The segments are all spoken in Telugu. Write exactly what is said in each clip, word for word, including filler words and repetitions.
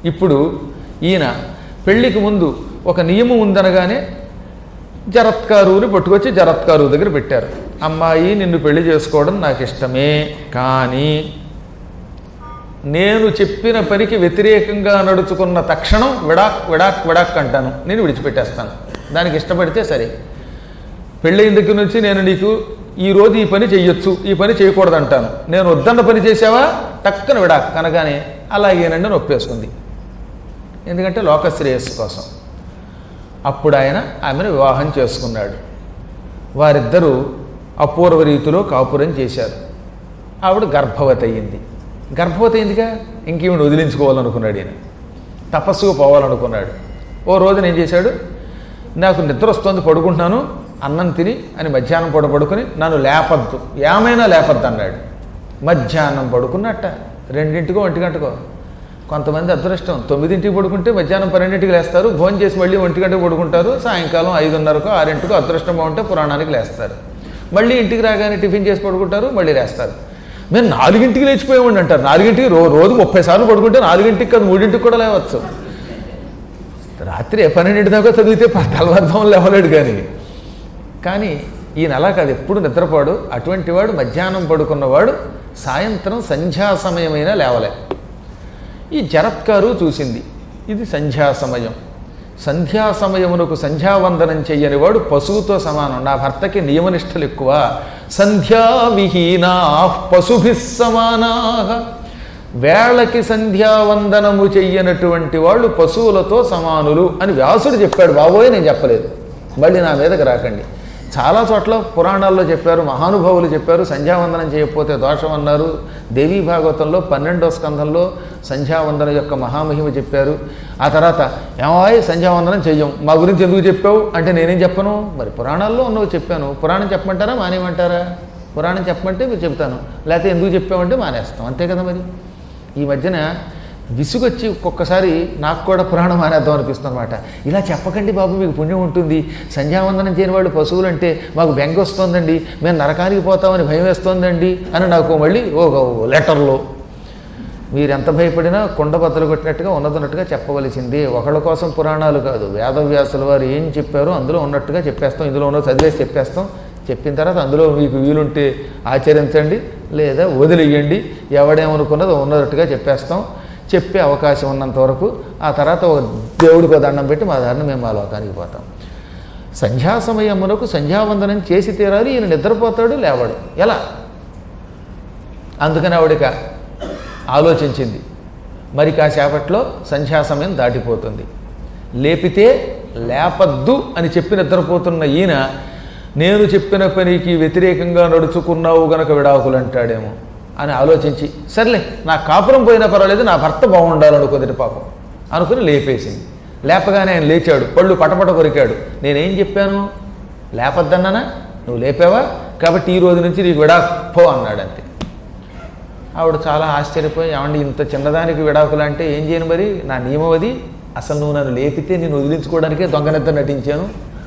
ఇప్పుడు ఈయన పెళ్లికి ముందు ఒక నియమం ఉందనగానే జరత్కారుని పట్టుకొచ్చి జరత్కారు దగ్గర పెట్టారు. అమ్మాయి నిన్ను పెళ్లి చేసుకోవడం నాకు ఇష్టమే, కానీ నేను చెప్పిన పనికి వ్యతిరేకంగా నడుచుకున్న తక్షణం విడాక్ విడాక్ విడాక్ అంటాను, నేను విడిచిపెట్టేస్తాను. దానికి ఇష్టపడితే సరే. పెళ్ళైన దగ్గర నుంచి నేను నీకు ఈరోజు ఈ పని చెయ్యొచ్చు, ఈ పని చేయకూడదు అంటాను. నేను వద్దన్న పని చేసావా టక్కన విడాక్ అనగానే అలాగేనండి అని ఒప్పేసుకుంది. ఎందుకంటే లోకశ్రేయస్సు కోసం. అప్పుడు ఆయన ఆమెను వివాహం చేసుకున్నాడు. వారిద్దరూ అపూర్వ రీతిలో కాపురం చేశారు. ఆవిడ గర్భవతి అయ్యింది. గర్భవతి అయిందిగా ఇంకేమిటి వదిలించుకోవాలనుకున్నాడు ఈయన. తపస్సుకు పోవాలనుకున్నాడు. ఓ రోజున ఏం చేశాడు, నాకు నిద్ర వస్తుంది పడుకుంటున్నాను అన్నం తిని అని మధ్యాహ్నం పూట పడుకుని నన్ను లేపద్దు, ఏమైనా లేపద్దు అన్నాడు. మధ్యాహ్నం పడుకున్నట్ట రెండింటికో ఒంటి గంటకో. కొంతమంది అదృష్టం తొమ్మిదింటికి పడుకుంటే మధ్యాహ్నం పన్నెండింటికి లేస్తారు, భోజనం చేసి మళ్ళీ ఒంటి గంటకు పడుకుంటారు, సాయంకాలం ఐదున్నరకో ఆరింటికో అదృష్టం బాగుంటే పురాణానికి లేస్తారు. మళ్ళీ ఇంటికి రాగానే టిఫిన్ చేసి పడుకుంటారు, మళ్ళీ లేస్తారు. మేము నాలుగింటికి లేచిపోయామండి అంటారు. నాలుగింటికి రో రోజు ముప్పై సార్లు పడుకుంటే నాలుగింటికి కాదు మూడింటికి కూడా లేవచ్చు. రాత్రి పన్నెండింటి దాకా చదివితే తెల్లవారుజామున లేవలేడు. కానీ కానీ ఈయన అలా కాదు, ఎప్పుడు నిద్రపోడు. అటువంటి వాడు మధ్యాహ్నం పడుకున్నవాడు సాయంత్రం సంధ్యా సమయమైనా లేవలే. ఈ జరత్కారు చూసింది ఇది సంధ్యా సమయం, సంధ్యా సమయమునకు సంధ్యావందనం చెయ్యని వాడు పశువుతో సమానం. నా భర్తకి నియమనిష్టలు ఎక్కువ. సంధ్యా విహీనా పశుభి సమానా. వేళకి సంధ్యావందనము చెయ్యనటువంటి వాళ్ళు పశువులతో సమానులు అని వ్యాసుడు చెప్పాడు. బాబోయ్ నేను చెప్పలేదు, మళ్ళీ నా మీదకి రాకండి. చాలా చోట్ల పురాణాల్లో చెప్పారు, మహానుభావులు చెప్పారు సంధ్యావందనం చేయకపోతే దోషం అన్నారు. దేవీ భాగవతంలో పన్నెండో స్కంధంలో సంధ్యావందనం యొక్క మహామహిమ చెప్పారు. ఆ తర్వాత ఏమాయి సంధ్యావందనం చెయ్యం, మా గురించి ఎందుకు చెప్పావు అంటే నేనేం చెప్పను, మరి పురాణాల్లో ఉన్నవి చెప్పాను. పురాణం చెప్పమంటారా మానేయమంటారా? పురాణం చెప్పమంటే మీరు చెప్తాను, లేకపోతే ఎందుకు చెప్పామంటే మానేస్తాం, అంతే కదా. మరి ఈ మధ్యన విసుగొచ్చి ఒక్కొక్కసారి నాకు కూడా పురాణం మానేద్దాం అనిపిస్తుంది అనమాట. ఇలా చెప్పకండి బాబు, మీకు పుణ్యం ఉంటుంది. సంధ్యావందనం చేయని వాళ్ళు పశువులు అంటే మాకు బెంగ వస్తుందండి, మేము నరకానికి పోతామని భయం వేస్తోందండి అని నాకు మళ్ళీ ఓ లెటర్లో. మీరు ఎంత భయపడినా కొండ బద్దలు కొట్టినట్టుగా ఉన్నదన్నట్టుగా చెప్పవలసిందే. ఒకళ్ళ కోసం పురాణాలు కాదు, వేదవ్యాసుల వారు ఏం చెప్పారో అందులో ఉన్నట్టుగా చెప్పేస్తాం. ఇందులో ఉన్న చదివేసి చెప్పేస్తాం. చెప్పిన తర్వాత అందులో మీకు వీలుంటే ఆచరించండి, లేదా వదిలేయండి. ఎవడేమనుకున్నదో ఉన్నట్టుగా చెప్పేస్తాం. చెప్పే అవకాశం ఉన్నంత వరకు. ఆ తర్వాత ఒక దేవుడికి దండం పెట్టి మా దారిని మేము ఆ లోకానికి పోతాం. సంధ్యా సమయమునకు సంధ్యావందనం చేసి తీరాలి. ఈయన నిద్రపోతాడు, లేవాడు ఎలా? అందుకని ఆవిడిక ఆలోచించింది, మరి కాసేపట్లో సంధ్యా సమయం దాటిపోతుంది, లేపితే లేపద్దు అని చెప్పి నిద్రపోతున్న ఈయన నేను చెప్పిన పనికి వ్యతిరేకంగా నడుచుకున్నావు గనక విడాకులు అంటాడేమో అని ఆలోచించి, సర్లే నా కాపురం పోయినా పర్వాలేదు, నా భర్త బాగుండాలనుకుంది పాపం అనుకుని లేపేసింది. లేపగానే ఆయన లేచాడు, పళ్ళు పటపట కొరికాడు. నేనేం చెప్పాను, లేపద్దన్నానా, నువ్వు లేపావా, కాబట్టి ఈ రోజు నుంచి నీకు విడాకు అన్నాడు. అంతే. ఆవిడ చాలా ఆశ్చర్యపోయి, ఏమండి ఇంత చిన్నదానికి విడాకులు అంటే ఏం చేయను, మరి నా నియమం అది, అసలు నువ్వు నన్ను లేపితే నేను వదిలించుకోవడానికే దొంగనిద్ద నటించాను,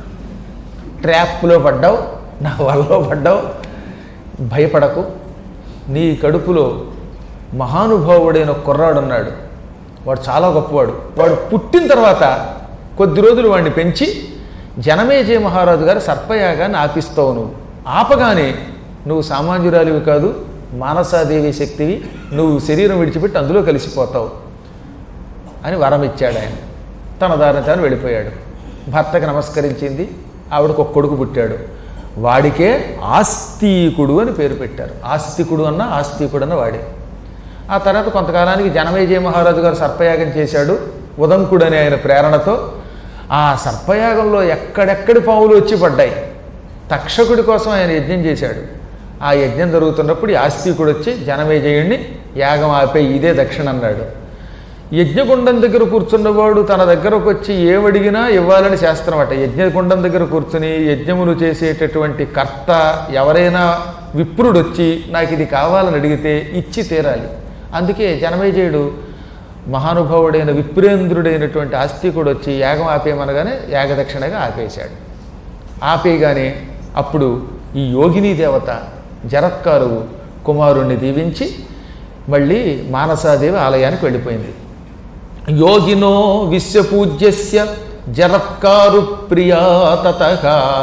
ట్రాప్లో పడ్డావు, నా వలలో పడ్డావు, భయపడకు, నీ కడుపులో మహానుభావుడైన కుర్రాడు ఉన్నాడు, వాడు చాలా గొప్పవాడు, వాడు పుట్టిన తర్వాత కొద్ది రోజులు వాడిని పెంచి జనమేజయ మహారాజు గారు సర్పయాగాన్ని ఆపిస్తావు. నువ్వు ఆపగానే నువ్వు సామాన్యురాలివి కాదు, మానసాదేవి శక్తివి, నువ్వు శరీరం విడిచిపెట్టి అందులో కలిసిపోతావు అని వరం ఇచ్చాడు ఆయన. తన దారిన తాను వెళ్ళిపోయాడు. భర్తకి నమస్కరించింది. ఆవిడకు ఒక కొడుకు పుట్టాడు. వాడికే ఆస్తికుడు అని పేరు పెట్టారు. ఆస్తికుడు అన్న ఆస్తికుడు అన్న వాడే. ఆ తర్వాత కొంతకాలానికి జనమేజయ మహారాజు గారు సర్పయాగం చేశాడు ఉదంకుడు అనే ఆయన ప్రేరణతో. ఆ సర్పయాగంలో ఎక్కడెక్కడి పావులు వచ్చి పడ్డాయి. తక్షకుడి కోసం ఆయన యజ్ఞం చేశాడు. ఆ యజ్ఞం జరుగుతున్నప్పుడు ఆస్తికుడు వచ్చి జనమేజయుణ్ణి యాగం ఆపే ఇదే దక్షిణ అన్నాడు. యజ్ఞగుండం దగ్గర కూర్చున్నవాడు తన దగ్గరకు వచ్చి ఏమడిగినా ఇవ్వాలని శాస్త్రం అట. యజ్ఞగుండం దగ్గర కూర్చుని యజ్ఞమును చేసేటటువంటి కర్త ఎవరైనా విప్రుడు వచ్చి నాకు ఇది కావాలని అడిగితే ఇచ్చి తీరాలి. అందుకే జనమేజయుడు మహానుభావుడైన విప్రేంద్రుడైనటువంటి ఆస్తికుడు వచ్చి యాగం ఆపేయమనగానే యాగదక్షిణగా ఆపేశాడు. ఆపేయగానే అప్పుడు ఈ యోగిని దేవత జరత్కారు కుమారుణ్ణి దీవించి మళ్ళీ మానసాదేవి ఆలయానికి వెళ్ళిపోయింది. యోగినో విశ్వపూజ్యస్య జరత్కారు ప్రియా తతః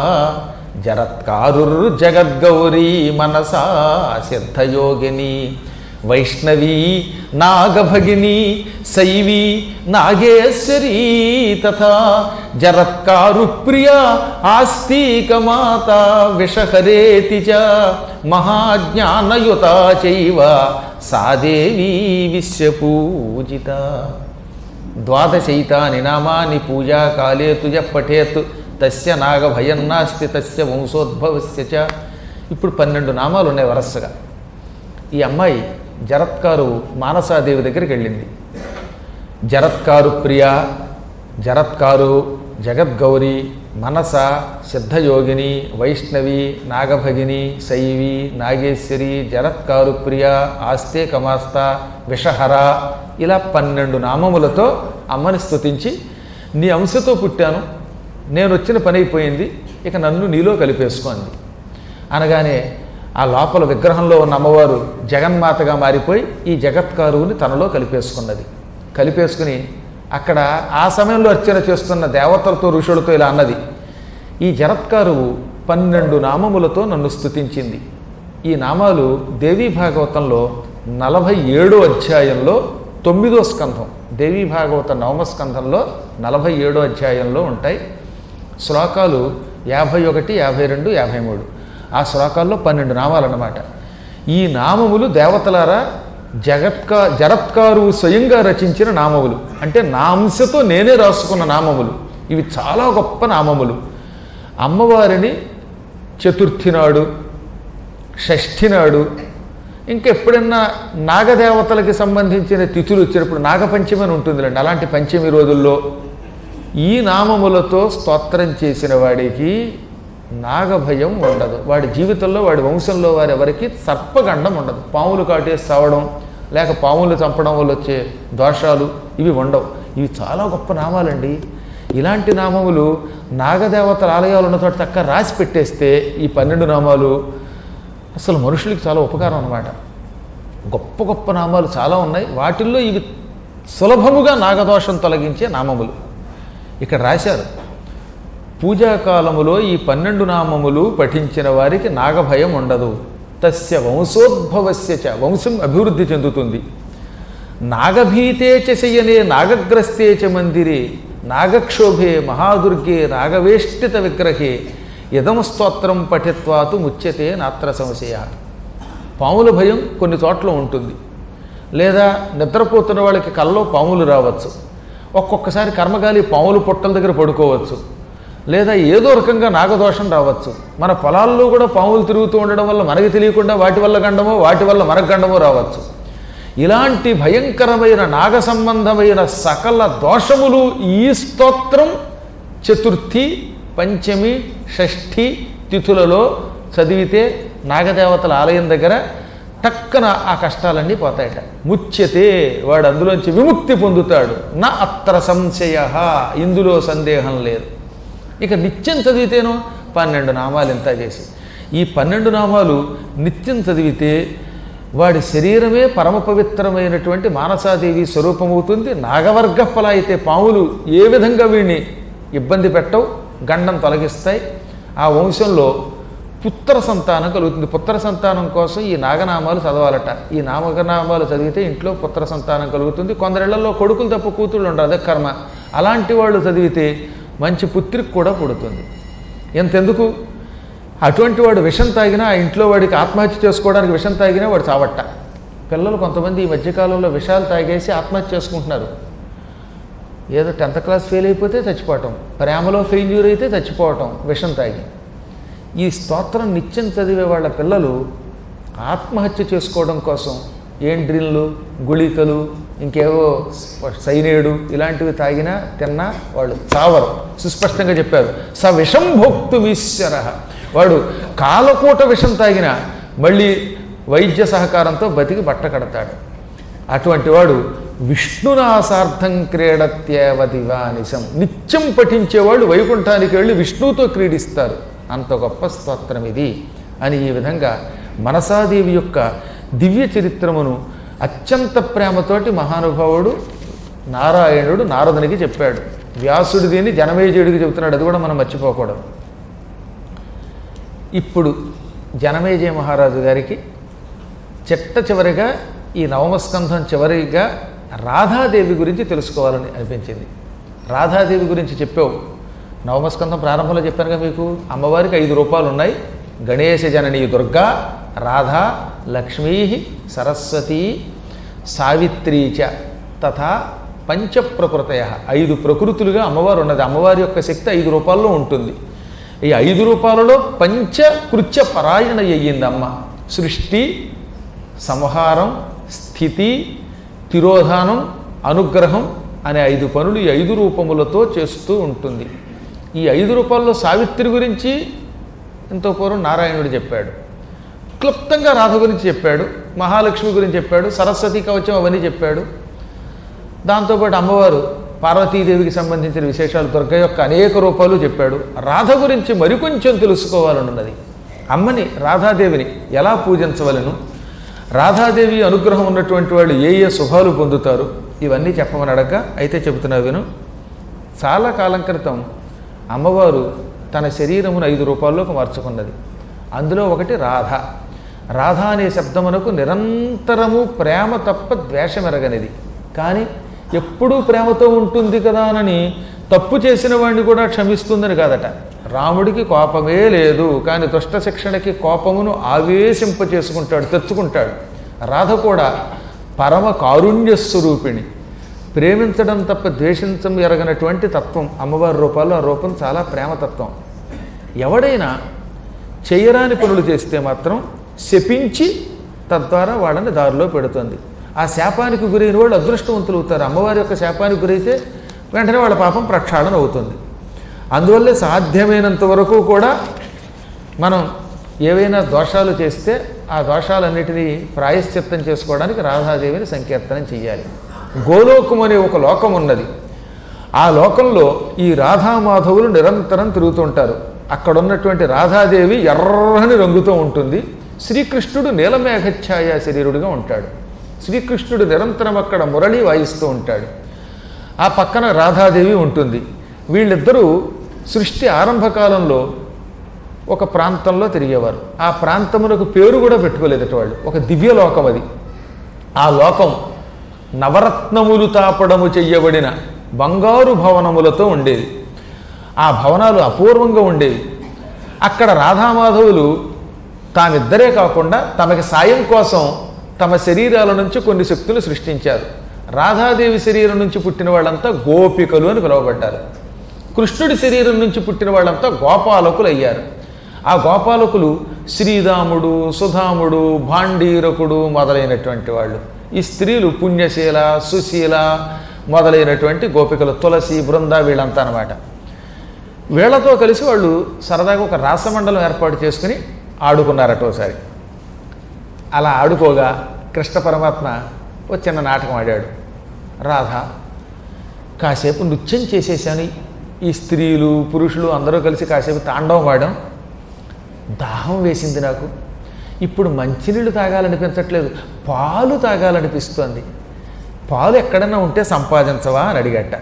జరత్కారుర్జగద్గౌరీ మనసా సిద్ధయోగిని వైష్ణవీ నాగభగిని శైవీ నాగేశ్వరీ తథా జరత్కారు ప్రియా ఆస్తికమాత విషహరేతి చ మహాజ్ఞానయుతా చైవ సా దేవీ విశ్వపూజిత. ద్వాదశైతాని నామాని పూజాకాలే తుజ పఠేత్ తస్య నాగభయం నాస్తి తస్య వంశోద్భవస్య చ. ఇప్పుడు పన్నెండు నామాలు ఉన్నాయి వరసగా. ఈ అమ్మాయి జరత్కారు మానసాదేవి దగ్గరికి వెళ్ళింది. జరత్కారు ప్రియ, జరత్కారు జగద్గౌరి, మనస సిద్ధయోగిని, వైష్ణవి నాగభగిని, శైవి నాగేశ్వరి, జరత్కారు ప్రియ, ఆస్తే కమాస్త, విషహర, ఇలా పన్నెండు నామములతో అమ్మని స్తుతించి, నీ అంశతో పుట్టాను, నేను వచ్చిన పని అయిపోయింది, ఇక నన్ను నీలో కలిపేసుకోండి అనగానే ఆ లోపల విగ్రహంలో ఉన్న అమ్మవారు జగన్మాతగా మారిపోయి ఈ జగత్కారువుని తనలో కలిపేసుకున్నది. కలిపేసుకుని అక్కడ ఆ సమయంలో అర్చన చేస్తున్న దేవతలతో ఋషులతో ఇలా అన్నది, ఈ జరత్కారువు పన్నెండు నామములతో నన్ను స్తుతించింది. ఈ నామాలు దేవీ భాగవతంలో నలభై ఏడో అధ్యాయంలో తొమ్మిదో స్కంధం, దేవీ భాగవత నవమ స్కంధంలో నలభై ఏడో అధ్యాయంలో ఉంటాయి. శ్లోకాలు యాభై ఒకటి యాభై రెండు యాభై మూడు ఆ శ్లోకాల్లో పన్నెండు నామాలు అన్నమాట. ఈ నామములు దేవతలారా జగత్కా జరత్కారు స్వయంగా రచించిన నామములు, అంటే నా అంశతో నేనే రాసుకున్న నామములు. ఇవి చాలా గొప్ప నామములు. అమ్మవారిని చతుర్థి నాడు, షష్ఠి నాడు, ఇంకా ఎప్పుడన్నా నాగదేవతలకి సంబంధించిన తిథులు వచ్చినప్పుడు నాగపంచమి అని ఉంటుందిలేండి, అలాంటి పంచమి రోజుల్లో ఈ నామములతో స్తోత్రం చేసిన వాడికి నాగభయం ఉండదు. వాడి జీవితంలో వాడి వంశంలో వారి ఎవరికి సర్పగండం ఉండదు. పాములు కాటేసి చావడం లేక పాములు చంపడం వల్ల వచ్చే దోషాలు ఇవి ఉండవు. ఇవి చాలా గొప్ప నామాలండి. ఇలాంటి నామములు నాగదేవతల ఆలయాలు ఉన్న చోట చక్కగా రాసి పెట్టేస్తే ఈ పన్నెండు నామాలు అసలు మనుషులకి చాలా ఉపకారం అన్నమాట. గొప్ప గొప్ప నామాలు చాలా ఉన్నాయి. వాటిల్లో ఇవి సులభముగా నాగదోషం తొలగించే నామములు ఇక్కడ రాశారు. పూజాకాలములో ఈ పన్నెండు నామములు పఠించిన వారికి నాగభయం ఉండదు. తస్య వంశోద్భవస్య చ, వంశం అభివృద్ధి చెందుతుంది. నాగభీతే చ శయనే నాగగ్రస్తే చ మందిరే నాగక్షోభే మహాదుర్గే నాగవేష్టిత విగ్రహే ఇదం స్తోత్రం పఠిత్వాతు ముచ్యతే నాత్ర సంశయ. పాముల భయం కొన్ని చోట్ల ఉంటుంది, లేదా నిద్రపోతున్న వాళ్ళకి కల్లో పాములు రావచ్చు, ఒక్కొక్కసారి కర్మగాలి పాములు పొట్టల దగ్గర పడుకోవచ్చు, లేదా ఏదో రకంగా నాగదోషం రావచ్చు. మన పొలాల్లో కూడా పాములు తిరుగుతూ ఉండడం వల్ల మనకి తెలియకుండా వాటి వల్ల గండమో వాటి వల్ల మనకు గండమో రావచ్చు. ఇలాంటి భయంకరమైన నాగ సంబంధమైన సకల దోషములు ఈ స్తోత్రం చతుర్థి, పంచమి, షష్ఠి తిథులలో చదివితే నాగదేవతల ఆలయం దగ్గర టక్కన ఆ కష్టాలన్నీ పోతాయట. ముచ్యతే, వాడు అందులోంచి విముక్తి పొందుతాడు. నా అత్ర సంశయ, ఇందులో సందేహం లేదు. ఇక నిత్యం చదివితేనో పన్నెండు నామాలు ఎంత చేసి, ఈ పన్నెండు నామాలు నిత్యం చదివితే వాడి శరీరమే పరమ పవిత్రమైనటువంటి మానసాదేవి స్వరూపమవుతుంది. నాగవర్గ ఫల అయితే పాములు ఏ విధంగా వీడిని ఇబ్బంది పెట్టవు, గండం తొలగిస్తాయి. ఆ వంశంలో పుత్ర సంతానం కలుగుతుంది. పుత్ర సంతానం కోసం ఈ నాగనామాలు చదవాలట. ఈ నామనామాలు చదివితే ఇంట్లో పుత్ర సంతానం కలుగుతుంది. కొందరిళ్లలో కొడుకులు తప్ప కూతుళ్ళు ఉండరు, అదే కర్మ. అలాంటి వాళ్ళు చదివితే మంచి పుత్రికి కూడా పుడుతుంది. ఎంతెందుకు, అటువంటి వాడు విషం తాగినా ఆ ఇంట్లో వాడికి ఆత్మహత్య చేసుకోవడానికి విషం తాగినా వాడు చావట్ట. పిల్లలు కొంతమంది ఈ మధ్యకాలంలో విషాలు తాగేసి ఆత్మహత్య చేసుకుంటున్నారు. ఏదో టెన్త్ క్లాస్ ఫెయిల్ అయిపోతే చచ్చిపోవటం, ప్రేమలో ఫెయిల్యూర్ అయితే చచ్చిపోవటం విషం తాగి. ఈ స్తోత్రం నిత్యం చదివే వాళ్ళ పిల్లలు ఆత్మహత్య చేసుకోవడం కోసం ఏం డ్రిన్లు, గుళికలు, ఇంకేవో సైనేడు ఇలాంటివి తాగినా తిన్నా వాళ్ళు చావరు. సుస్పష్టంగా చెప్పారు. స విషం భోక్తుమీశ్వర, వాడు కాలకూట విషం తాగినా మళ్ళీ వైద్య సహకారంతో బతికి బట్ట కడతాడు. అటువంటి వాడు విష్ణునాసార్థం క్రీడత్యేవ దివానిశం, నిత్యం పఠించేవాళ్ళు వైకుంఠానికి వెళ్ళి విష్ణువుతో క్రీడిస్తారు. అంత గొప్ప స్తోత్రం ఇది అని ఈ విధంగా మనసాదేవి యొక్క దివ్య చరిత్రమును అత్యంత ప్రేమతోటి మహానుభావుడు నారాయణుడు నారదునికి చెప్పాడు. వ్యాసుడు దీన్ని జనమేజయుడికి చెబుతున్నాడు, అది కూడా మనం మర్చిపోకూడదు. ఇప్పుడు జనమేజయ మహారాజు గారికి చిట్ట చివరిగా ఈ నవమస్కంధం చివరిగా రాధాదేవి గురించి తెలుసుకోవాలని అనిపించింది. రాధాదేవి గురించి చెప్పావు. నవమస్కంధం ప్రారంభంలో చెప్పానుగా మీకు, అమ్మవారికి ఐదు రూపాలు ఉన్నాయి. గణేశ జననీ దుర్గా, రాధా, లక్ష్మీ, సరస్వతీ, సావిత్రీచ తథా పంచప్రకృతయ. ఐదు ప్రకృతులుగా అమ్మవారు ఉన్నది. అమ్మవారి యొక్క శక్తి ఐదు రూపాల్లో ఉంటుంది. ఈ ఐదు రూపాలలో పంచకృత్య పరాయణ అయ్యింది అమ్మ. సృష్టి, సంహారం, స్థితి, తిరోధానం, అనుగ్రహం అనే ఐదు పనులు ఈ ఐదు రూపములతో చేస్తూ ఉంటుంది. ఈ ఐదు రూపాల్లో సావిత్రి గురించి ఎంతో పూర్వం నారాయణుడు చెప్పాడు. క్లుప్తంగా రాధ గురించి చెప్పాడు, మహాలక్ష్మి గురించి చెప్పాడు, సరస్వతి కవచం అవన్నీ చెప్పాడు. దాంతోపాటు అమ్మవారు పార్వతీదేవికి సంబంధించిన విశేషాలు, దుర్గ యొక్క అనేక రూపాలు చెప్పాడు. రాధ గురించి మరికొంచెం తెలుసుకోవాలనున్నది. అమ్మని రాధాదేవిని ఎలా పూజించవలను, రాధాదేవి అనుగ్రహం ఉన్నటువంటి వాళ్ళు ఏ ఏ శుభాలు పొందుతారు, ఇవన్నీ చెప్పమని అడగ. అయితే చెబుతున్నా విను. చాలా కాలం క్రితం అమ్మవారు తన శరీరమును ఐదు రూపాల్లోకి మార్చుకున్నది. అందులో ఒకటి రాధ. రాధ అనే శబ్దమునకు నిరంతరము ప్రేమ తప్ప ద్వేషమెరగనిది. కానీ ఎప్పుడూ ప్రేమతో ఉంటుంది కదా అని తప్పు చేసిన వాడిని కూడా క్షమిస్తుందని కాదట. రాముడికి కోపమే లేదు, కానీ దుష్ట శిక్షణకి కోపమును ఆవేశింప చేసుకుంటాడు, తెచ్చుకుంటాడు. రాధ కూడా పరమ కారుణ్య స్వరూపిణి. ప్రేమించడం తప్ప ద్వేషించం ఎరగనటువంటి తత్వం అమ్మవారి రూపాల్లో. ఆ రూపం చాలా ప్రేమతత్వం. ఎవడైనా చేయరాని పనులు చేస్తే మాత్రం శపించి తద్వారా వాళ్ళని దారిలో పెడుతుంది. ఆ శాపానికి గురైన వాళ్ళు అదృష్టవంతులు అవుతారు. అమ్మవారి యొక్క శాపానికి గురైతే వెంటనే వాళ్ళ పాపం ప్రక్షాళన అవుతుంది. అందువల్లే సాధ్యమైనంత వరకు కూడా మనం ఏవైనా దోషాలు చేస్తే ఆ దోషాలన్నిటినీ ప్రాయశ్చిత్తం చేసుకోవడానికి రాధాదేవిని సంకీర్తనం చేయాలి. గోలోకం అనే ఒక లోకం ఉన్నది. ఆ లోకంలో ఈ రాధామాధవులు నిరంతరం తిరుగుతుంటారు. అక్కడ ఉన్నటువంటి రాధాదేవి ఎర్రని రంగుతో ఉంటుంది. శ్రీకృష్ణుడు నీలమేఘఛాయ శరీరుడిగా ఉంటాడు. శ్రీకృష్ణుడు నిరంతరం అక్కడ మురళి వాయిస్తూ ఉంటాడు. ఆ పక్కన రాధాదేవి ఉంటుంది. వీళ్ళిద్దరూ సృష్టి ఆరంభకాలంలో ఒక ప్రాంతంలో తిరిగేవారు. ఆ ప్రాంతమునకు పేరు కూడా పెట్టుకోలేదట వాళ్ళు. ఒక దివ్యలోకం అది. ఆ లోకం నవరత్నములు తాపడము చెయ్యబడిన బంగారు భవనములతో ఉండేది. ఆ భవనాలు అపూర్వంగా ఉండేవి. అక్కడ రాధామాధవులు తామిద్దరే కాకుండా తమకి సాయం కోసం తమ శరీరాల నుంచి కొన్ని శక్తులు సృష్టించారు. రాధాదేవి శరీరం నుంచి పుట్టిన వాళ్ళంతా గోపికలు అని పిలువబడ్డారు. కృష్ణుడి శరీరం నుంచి పుట్టిన వాళ్ళంతా గోపాలకులు అయ్యారు. ఆ గోపాలకులు శ్రీరాముడు, సుధాముడు, భాండీరకుడు మొదలైనటువంటి వాళ్ళు. ఈ స్త్రీలు పుణ్యశీల, సుశీల మొదలైనటువంటి గోపికలు, తులసి, బృంద వీళ్ళంతా అన్నమాట. వీళ్లతో కలిసి వాళ్ళు సరదాగా ఒక రాసమండలం ఏర్పాటు చేసుకుని ఆడుకున్నారట ఒకసారి. అలా ఆడుకోగా కృష్ణ పరమాత్మ ఒక చిన్న నాటకం ఆడాడు. రాధ, కాసేపు నృత్యం చేసేసాను. ఈ స్త్రీలు పురుషులు అందరూ కలిసి కాసేపు తాండవం ఆడాం. దాహం వేసింది నాకు. ఇప్పుడు మంచినీళ్ళు తాగాలనిపించట్లేదు, పాలు తాగాలనిపిస్తోంది. పాలు ఎక్కడన్నా ఉంటే సంపాదించవా అని అడిగట.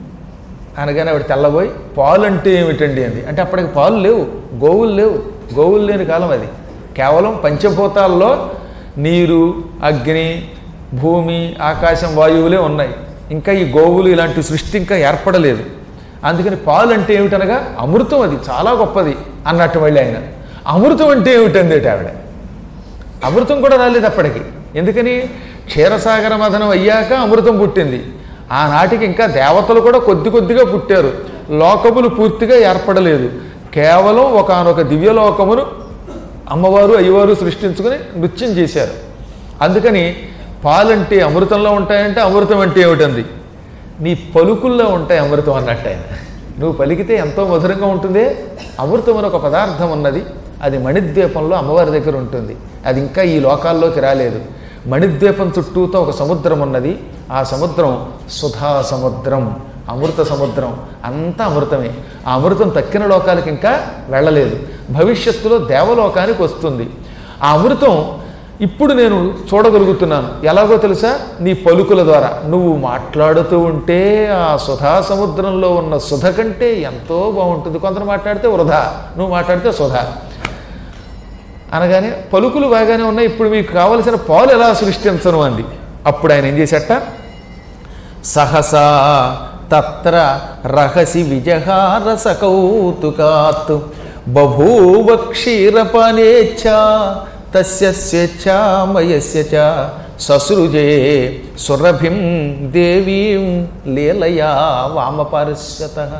అనగానే ఆవిడ తెల్లబోయి, పాలు అంటే ఏమిటండి అంది. అంటే అప్పటికి పాలు లేవు, గోవులు లేవు. గోవులు లేని కాలం అది. కేవలం పంచభూతాల్లో నీరు, అగ్ని, భూమి, ఆకాశం, వాయువులే ఉన్నాయి. ఇంకా ఈ గోవులు ఇలాంటి సృష్టి ఇంకా ఏర్పడలేదు. అందుకని పాలు అంటే ఏమిటనగా అమృతం, అది చాలా గొప్పది అన్నట్టు మళ్ళీ ఆయన. అమృతం అంటే ఏమిటంది ఆవిడ. అమృతం కూడా రాలేదు అప్పటికి. ఎందుకని? క్షీరసాగర మథనం అయ్యాక అమృతం పుట్టింది. ఆనాటికి ఇంకా దేవతలు కూడా కొద్ది కొద్దిగా పుట్టారు. లోకములు పూర్తిగా ఏర్పడలేదు. కేవలం ఒకానొక దివ్యలోకమును అమ్మవారు అయ్యవారు సృష్టించుకుని నృత్యం చేశారు. అందుకని పాలంటే అమృతంలో ఉంటాయంటే అమృతం అంటే ఏమిటంది? నీ పలుకుల్లో ఉంటాయి అమృతం అన్నట్టు ఆయన. నువ్వు పలికితే ఎంతో మధురంగా ఉంటుందే. అమృతం అని ఒక పదార్థం ఉన్నది. అది మణిద్వీపంలో అమ్మవారి దగ్గర ఉంటుంది. అది ఇంకా ఈ లోకాల్లోకి రాలేదు. మణిద్వీపం చుట్టూతో ఒక సముద్రం ఉన్నది. ఆ సముద్రం సుధా సముద్రం, అమృత సముద్రం. అంతా అమృతమే. ఆ అమృతం తక్కిన లోకాలకు ఇంకా వెళ్ళలేదు. భవిష్యత్తులో దేవలోకానికి వస్తుంది. ఆ అమృతం ఇప్పుడు నేను చూడగలుగుతున్నాను. ఎలాగో తెలుసా? నీ పలుకుల ద్వారా. నువ్వు మాట్లాడుతూ ఉంటే ఆ సుధా సముద్రంలో ఉన్న సుధ కంటే ఎంతో బాగుంటుంది. కొందరు మాట్లాడితే వృధా, నువ్వు మాట్లాడితే సుధా అనగానే పలుకులు బాగానే ఉన్నాయి, ఇప్పుడు మీకు కావలసిన పాలు ఎలా సృష్టించను అంది. అప్పుడు ఆయన ఏం చేశాట? సహసా తత్ర రహసి విజహారస కౌతుకాత్ బభూవ క్షీరపానేచ్ఛ తస్య స్వేచ్ఛామయస్య చ ససృజే సురభిం దేవీం లీలయా వామపార్శ్వతః.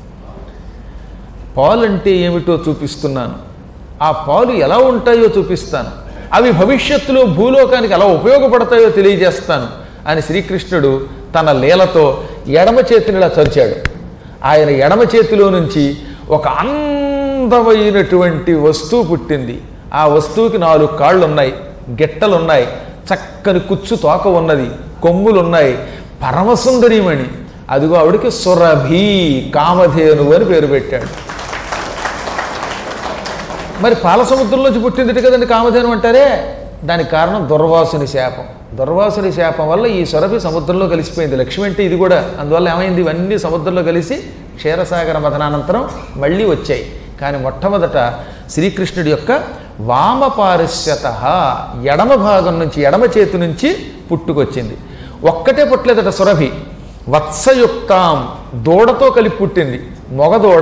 పాలంటే ఏమిటో చూపిస్తున్నాను, ఆ పాలు ఎలా ఉంటాయో చూపిస్తాను, అవి భవిష్యత్తులో భూలోకానికి ఎలా ఉపయోగపడతాయో తెలియజేస్తాను అని శ్రీకృష్ణుడు తన లీలతో ఎడమ చేతిని ఇలా చరిచాడు. ఆయన ఎడమ చేతిలో నుంచి ఒక అందమైనటువంటి వస్తువు పుట్టింది. ఆ వస్తువుకి నాలుగు కాళ్ళు ఉన్నాయి, గిట్టలున్నాయి, చక్కని కుచ్చు తోక ఉన్నది, కొమ్ములున్నాయి, పరమసుందరీమణి. అదిగో ఆవిడికి సురభి కామధేను అని పేరు పెట్టాడు. మరి పాల సముద్రంలోంచి పుట్టింది కదండి కామధేను అంటారే, దానికి కారణం దుర్వాసుని శాపం. దుర్వాసుని శాపం వల్ల ఈ సురభి సముద్రంలో కలిసిపోయింది. లక్ష్మి అంటే ఇది కూడా. అందువల్ల ఏమైంది? ఇవన్నీ సముద్రంలో కలిసి క్షీరసాగర మథనానంతరం మళ్ళీ వచ్చాయి. కానీ మొట్టమొదట శ్రీకృష్ణుడి యొక్క వామపార్శ్వత ఎడమ భాగం నుంచి, ఎడమ చేతి నుంచి పుట్టుకొచ్చింది. ఒక్కటే పుట్టలేదట సురభి, వత్సయుక్తాం దూడతో కలిపి పుట్టింది. మొగదూడ,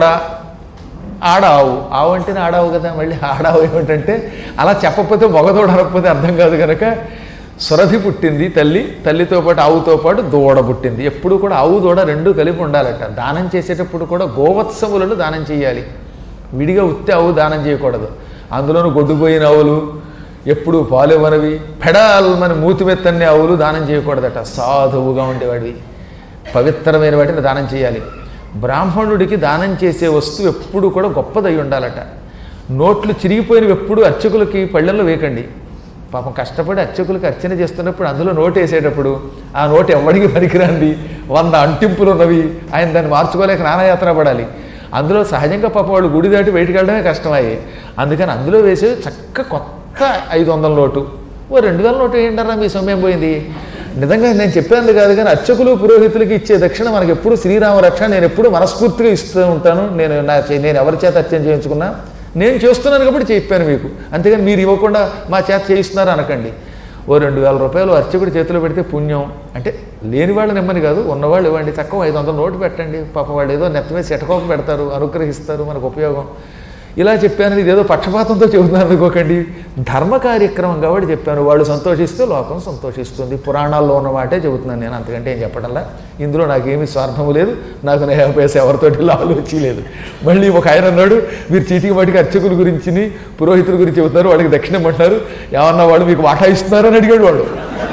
ఆడావు. ఆవు అంటేనే ఆడావు కదా, మళ్ళీ ఆడావు ఏమిటంటే అలా చెప్పకపోతే మొగదూడ అనకపోతే అర్థం కాదు కనుక సురభి పుట్టింది తల్లి. తల్లితో పాటు ఆవుతో పాటు దూడ పుట్టింది. ఎప్పుడు కూడా ఆవు దూడ రెండు కలిపి ఉండాలట. దానం చేసేటప్పుడు కూడా గోవత్సములను దానం చేయాలి, విడిగా ఉత్తే ఆవు దానం చేయకూడదు. అందులోనూ గొడ్డుపోయిన ఆవులు, ఎప్పుడు పాలివ్వనవి, పెడాల్మని మూతిమెత్తన్ని ఆవులు దానం చేయకూడదట. సాధువుగా ఉండేవాడివి, పవిత్రమైన వాటిని దానం చేయాలి. బ్రాహ్మణుడికి దానం చేసే వస్తువు ఎప్పుడు కూడా గొప్పదై ఉండాలట. నోట్లు చిరిగిపోయినవి ఎప్పుడు అర్చకులకి పళ్ళల్లో వేయకండి. పాపం కష్టపడి అర్చకులకి అర్చన చేస్తున్నప్పుడు అందులో నోటు వేసేటప్పుడు ఆ నోటు ఎవరికి పనికిరాంది, వంద అంటింపులు ఉన్నవి, ఆయన దాన్ని మార్చుకోలేక నానాయాత్ర పడాలి. అందులో సహజంగా పాపం వాళ్ళు గుడి దాటి బయటికి వెళ్ళడమే కష్టమయ్యి, అందుకని అందులో వేసే చక్క కొత్త ఐదు వందల నోటు, ఓ రెండు వేల నోటు ఏంటారా మీ సొమ్మేం పోయింది. నిజంగా నేను చెప్పాను కాదు, కానీ అర్చకులు పురోహితులకి ఇచ్చే దక్షిణ మనకి ఎప్పుడు శ్రీరామ రక్షణ నేను ఎప్పుడు మనస్ఫూర్తిగా ఇస్తూ ఉంటాను. నేను నా నేను ఎవరి చేత అర్చన చేయించుకున్నా నేను చేస్తున్నాను కాబట్టి చెప్పాను మీకు, అంతేగాని మీరు ఇవ్వకుండా మా చేత చేయిస్తున్నారు అనకండి. ఓ రెండు వేల రూపాయలు అర్చకుడి చేతిలో పెడితే పుణ్యం. అంటే లేని వాళ్ళని ఇమ్మని కాదు, ఉన్నవాళ్ళు ఇవ్వండి. తక్కువ ఐదు వందల నోటు పెట్టండి, పాప వాళ్ళు ఏదో నెత్త మీద సెటకోపం పెడతారు, అనుగ్రహిస్తారు, మనకు ఉపయోగం. ఇలా చెప్పాను, ఇదేదో పక్షపాతంతో చెబుతున్నాను అనుకోకండి. ధర్మ కార్యక్రమం కాబట్టి చెప్పాను. వాళ్ళు సంతోషిస్తే లోకం సంతోషిస్తుంది. పురాణాల్లో ఉన్న మాటే చెబుతున్నాను నేను, అంతకంటే ఏం చెప్పడంలా. ఇందులో నాకేమీ స్వార్థము లేదు, నాకు నేపేసి ఎవరితోటి లాలోచి లేదు. మళ్ళీ ఒక ఆయన అన్నాడు, మీరు చీటికి వాటికి అర్చకుల గురించి పురోహితుల గురించి చెబుతున్నారు, వాడికి దక్షిణ ఇమ్మంటున్నారు, ఏమన్నా వాడు మీకు వాటా ఇస్తున్నారు అని అడిగాడు వాడు.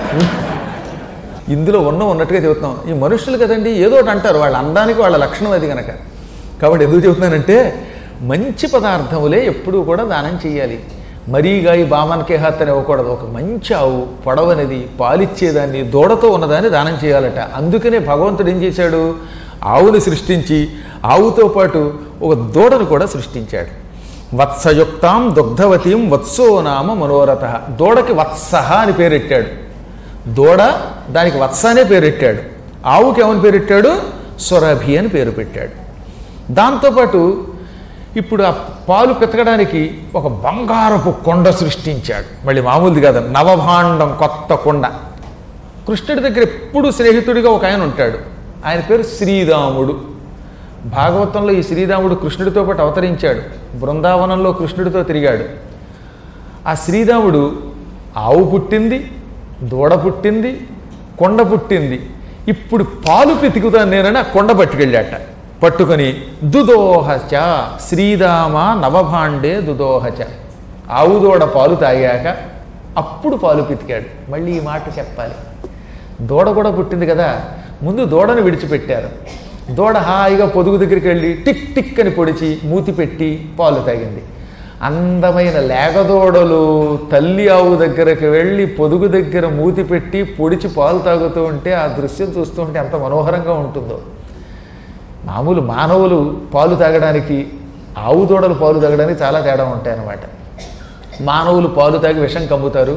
ఇందులో ఉన్న ఉన్నట్టుగా చెబుతున్నాం. ఈ మనుషులు కదండి ఏదో ఒకటి అంటారు, వాళ్ళ అందానికి వాళ్ళ లక్షణం అది కనుక. కాబట్టి ఎందుకు చెబుతున్నానంటే మంచి పదార్థములే ఎప్పుడూ కూడా దానం చేయాలి. మరీగా ఈ బామన్కే హాత్ అని ఇవ్వకూడదు. ఒక మంచి ఆవు, పొడవనేది, పాలిచ్చేదాన్ని, దూడతో ఉన్నదాన్ని దానం చేయాలట. అందుకనే భగవంతుడు ఏం చేశాడు? ఆవుని సృష్టించి ఆవుతో పాటు ఒక దూడను కూడా సృష్టించాడు. వత్సయుక్తాం దుగ్ధవతీం వత్సో నామ మనోరథ. దూడకి వత్సహ అని పేరెట్టాడు. దూడ దానికి వత్స అనే పేరెట్టాడు. ఆవుకి ఏమని పేరెట్టాడు? సురభి అని పేరు పెట్టాడు. దాంతోపాటు ఇప్పుడు ఆ పాలు పెతకడానికి ఒక బంగారపు కొండ సృష్టించాడు. మళ్ళీ మామూలుది కాదు, నవభాండం, కొత్త కొండ. కృష్ణుడి దగ్గర ఎప్పుడు స్నేహితుడిగా ఒక ఆయన ఉంటాడు, ఆయన పేరు శ్రీరాముడు. భాగవతంలో ఈ శ్రీరాముడు కృష్ణుడితో పాటు అవతరించాడు, బృందావనంలో కృష్ణుడితో తిరిగాడు. ఆ శ్రీరాముడు ఆవు పుట్టింది, దూడ పుట్టింది, కొండ పుట్టింది. ఇప్పుడు పాలు పితుకుతాను నేనని ఆ కొండ పట్టుకెళ్ళాట. పట్టుకొని దుదోహచ శ్రీరామ నవభాండే దుదోహచ. ఆవు దూడ పాలు తాగాక అప్పుడు పాలు పితికాడు. మళ్ళీ ఈ మాట చెప్పాలి, దూడ కూడా పుట్టింది కదా, ముందు దూడను విడిచిపెట్టారు. దూడ హాయిగా పొదుగు దగ్గరికి వెళ్ళి టిక్ టిక్ అని పొడిచి మూతి పెట్టి పాలు తాగింది. అందమైన లేగదూడలు తల్లి ఆవు దగ్గరకు వెళ్ళి పొదుగు దగ్గర మూతి పెట్టి పొడిచి పాలు తాగుతూ ఉంటే ఆ దృశ్యం చూస్తూ ఉంటే ఎంత మనోహరంగా ఉంటుందో. మామూలు మానవులు పాలు తాగడానికి, ఆవు దూడలు పాలు తాగడానికి చాలా తేడా ఉంటాయి అన్నమాట. మానవులు పాలు తాగి విషం కమ్ముతారు,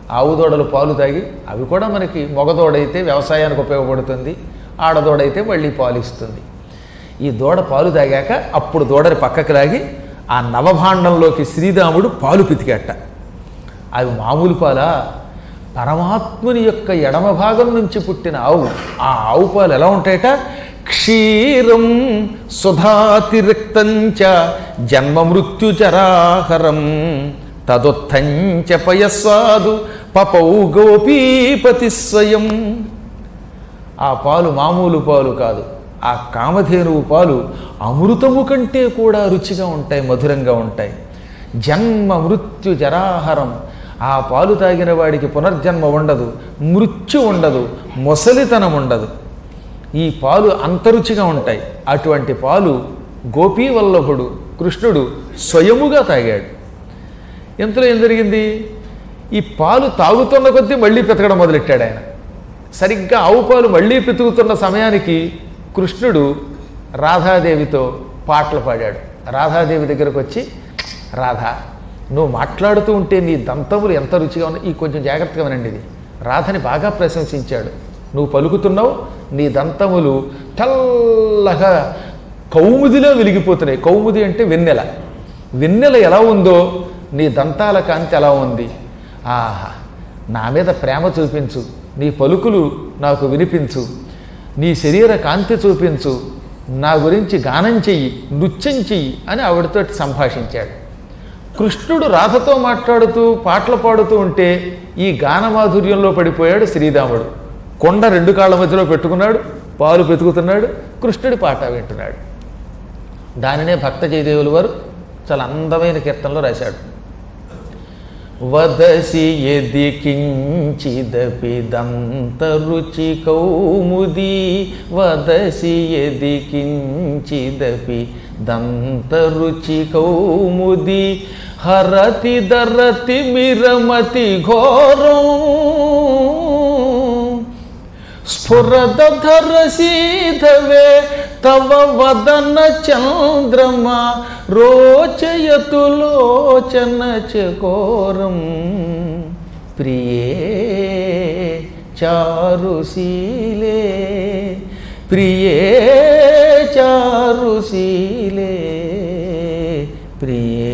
ఆవు దూడలు పాలు తాగి, అవి కూడా మనకి మగదూడైతే వ్యవసాయానికి ఉపయోగపడుతుంది, ఆడదూడైతే మళ్ళీ పాలు ఇస్తుంది. ఈ దూడ పాలు తాగాక అప్పుడు దూడని పక్కకి లాగి ఆ నవభాండంలోకి శ్రీరాముడు పాలు పితికేట. అవి మామూలు పాలా? పరమాత్ముని యొక్క ఎడమ భాగం నుంచి పుట్టిన ఆవు. ఆ ఆవు పాలు ఎలా ఉంటాయట? క్షీరం సుధాతిరిక్తంచ జన్మ మృత్యుచరాహరం తదొత్థంచ పయస్వాదు పపౌ గోపీపతి స్వయం. ఆ పాలు మామూలు పాలు కాదు. ఆ కామధేనువు పాలు అమృతము కంటే కూడా రుచిగా ఉంటాయి, మధురంగా ఉంటాయి. జన్మ మృత్యు జరాహరం. ఆ పాలు తాగిన వాడికి పునర్జన్మ ఉండదు, మృత్యు ఉండదు, మొసలితనం ఉండదు. ఈ పాలు అంతరుచిగా ఉంటాయి. అటువంటి పాలు గోపీవల్లభుడు కృష్ణుడు స్వయముగా తాగాడు. ఇంతలో ఏం జరిగింది? ఈ పాలు తాగుతున్న కొద్దీ మళ్ళీ పెతకడం మొదలెట్టాడు ఆయన. సరిగ్గా ఆవు పాలు మళ్ళీ పెతుకుతున్న సమయానికి కృష్ణుడు రాధాదేవితో పాటలు పాడాడు. రాధాదేవి దగ్గరకు వచ్చి, రాధా, నువ్వు మాట్లాడుతూ ఉంటే నీ దంతములు ఎంత రుచిగా ఉన్నాయి, ఈ కొంచెం జాగ్రత్తగా వినండి. ఇది రాధని బాగా ప్రశంసించాడు. నువ్వు పలుకుతున్నావు, నీ దంతములు తెల్లగా కౌముదిలో వెలిగిపోతున్నాయి. కౌముది అంటే వెన్నెల. వెన్నెల ఎలా ఉందో నీ దంతాల కాంతి ఎలా ఉంది. ఆహా, నా మీద ప్రేమ చూపించు, నీ పలుకులు నాకు వినిపించు, నీ శరీర కాంతి చూపించు, నా గురించి గానం చెయ్యి, నృత్యం చెయ్యి అని ఆవిడతో సంభాషించాడు. కృష్ణుడు రాధతో మాట్లాడుతూ పాటలు పాడుతూ ఉంటే ఈ గానమాధుర్యంలో పడిపోయాడు శ్రీరాముడు. కొండ రెండు కాళ్ళ మధ్యలో పెట్టుకున్నాడు, పాలు పెతుకుతున్నాడు, కృష్ణుడి పాట వింటున్నాడు. దానినే భక్త జయదేవులు వారు చాలా అందమైన కీర్తనలో రాశాడు. వదసి యది కించిదపి దంతరుచి కౌముది, వదసి యది కించిదపి దంతరుచి కౌముది, హరతి దరతి మిరమతి ఘోరం, స్ఫురదధరసీధవే తవ వదన చంద్రమా, రోచయతు లోచన చకోరం, ప్రియే చారుశీలే, ప్రియే చారుశీలే, ప్రియే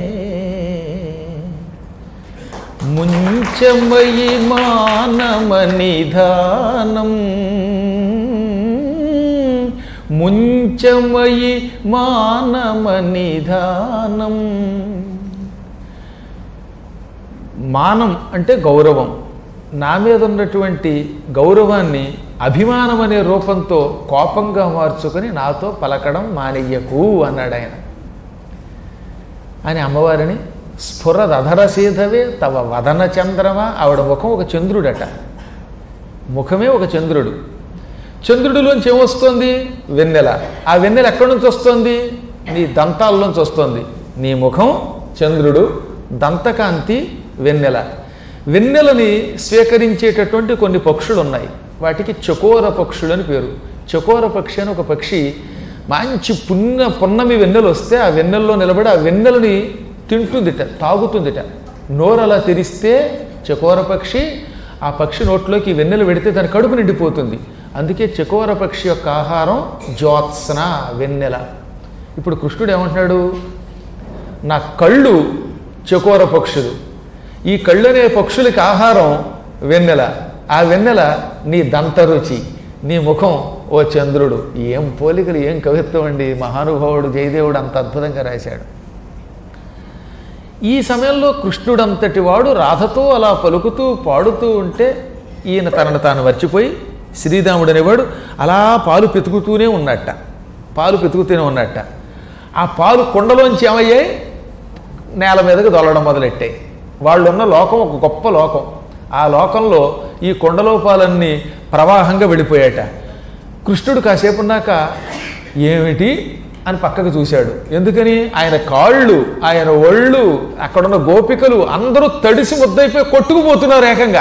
ముంచమయి మానమనిధానం, ముంచమయి మానమనిధానం. మానం అంటే గౌరవం. నా మీద ఉన్నటువంటి గౌరవాన్ని అభిమానం అనే రూపంతో కోపంగా మార్చుకొని నాతో పలకడం మానయ్యకు అన్నాడు ఆయన. అని అమ్మవారిని స్ఫురదధరసీధవే తవ వదన చంద్రమా. ఆవిడ ముఖం ఒక చంద్రుడట, ముఖమే ఒక చంద్రుడు. చంద్రుడిలోంచి ఏమొస్తుంది? వెన్నెల. ఆ వెన్నెల ఎక్కడి నుంచి వస్తుంది? నీ దంతాల్లోంచి వస్తుంది. నీ ముఖం చంద్రుడు, దంతకాంతి వెన్నెల. వెన్నెలని స్వీకరించేటటువంటి కొన్ని పక్షులు ఉన్నాయి. వాటికి చకోర పక్షులు అని పేరు. చకోర పక్షి అని ఒక పక్షి మంచి పున్న పున్నమి వెన్నెలు వస్తే ఆ వెన్నెల్లో నిలబడి ఆ వెన్నెలని తింటుందిట, తాగుతుందిట. నోరు అలా తెరిస్తే చకోర పక్షి, ఆ పక్షి నోట్లోకి వెన్నెలు పెడితే దాని కడుపు నిండిపోతుంది. అందుకే చకోర పక్షి యొక్క ఆహారం జ్యోత్స్న, వెన్నెల. ఇప్పుడు కృష్ణుడు ఏమంటున్నాడు? నా కళ్ళు చకోర పక్షులు, ఈ కళ్ళు అనే పక్షులకి ఆహారం వెన్నెల. ఆ వెన్నెల నీ దంతరుచి, నీ ముఖం ఓ చంద్రుడు. ఏం పోలికలు, ఏం కవిత్వం అండి! మహానుభావుడు జయదేవుడు అంత అద్భుతంగా రాశాడు. ఈ సమయంలో కృష్ణుడంతటి వాడు రాధతో అలా పలుకుతూ పాడుతూ ఉంటే ఈయన తనను తాను మర్చిపోయి శ్రీరాముడు అనేవాడు అలా పాలు పెతుకుతూనే ఉన్నట్ట, పాలు పెతుకుతూనే ఉన్నట్ట. ఆ పాలు కుండలోంచి ఏమయ్యాయి? నేల మీదకి దొల్లడం మొదలెట్టాయి. వాళ్ళు ఉన్న లోకం ఒక గొప్ప లోకం. ఆ లోకంలో ఈ కుండలో పాలన్నీ ప్రవాహంగా వెళ్ళిపోయాట. కృష్ణుడు కాసేపు ఉన్నాక ఏమిటి అని పక్కకు చూశాడు. ఎందుకని? ఆయన కాళ్ళు, ఆయన ఒళ్ళు, అక్కడున్న గోపికలు అందరూ తడిసి ముద్దయిపోయి కొట్టుకుపోతున్నారు ఏకంగా.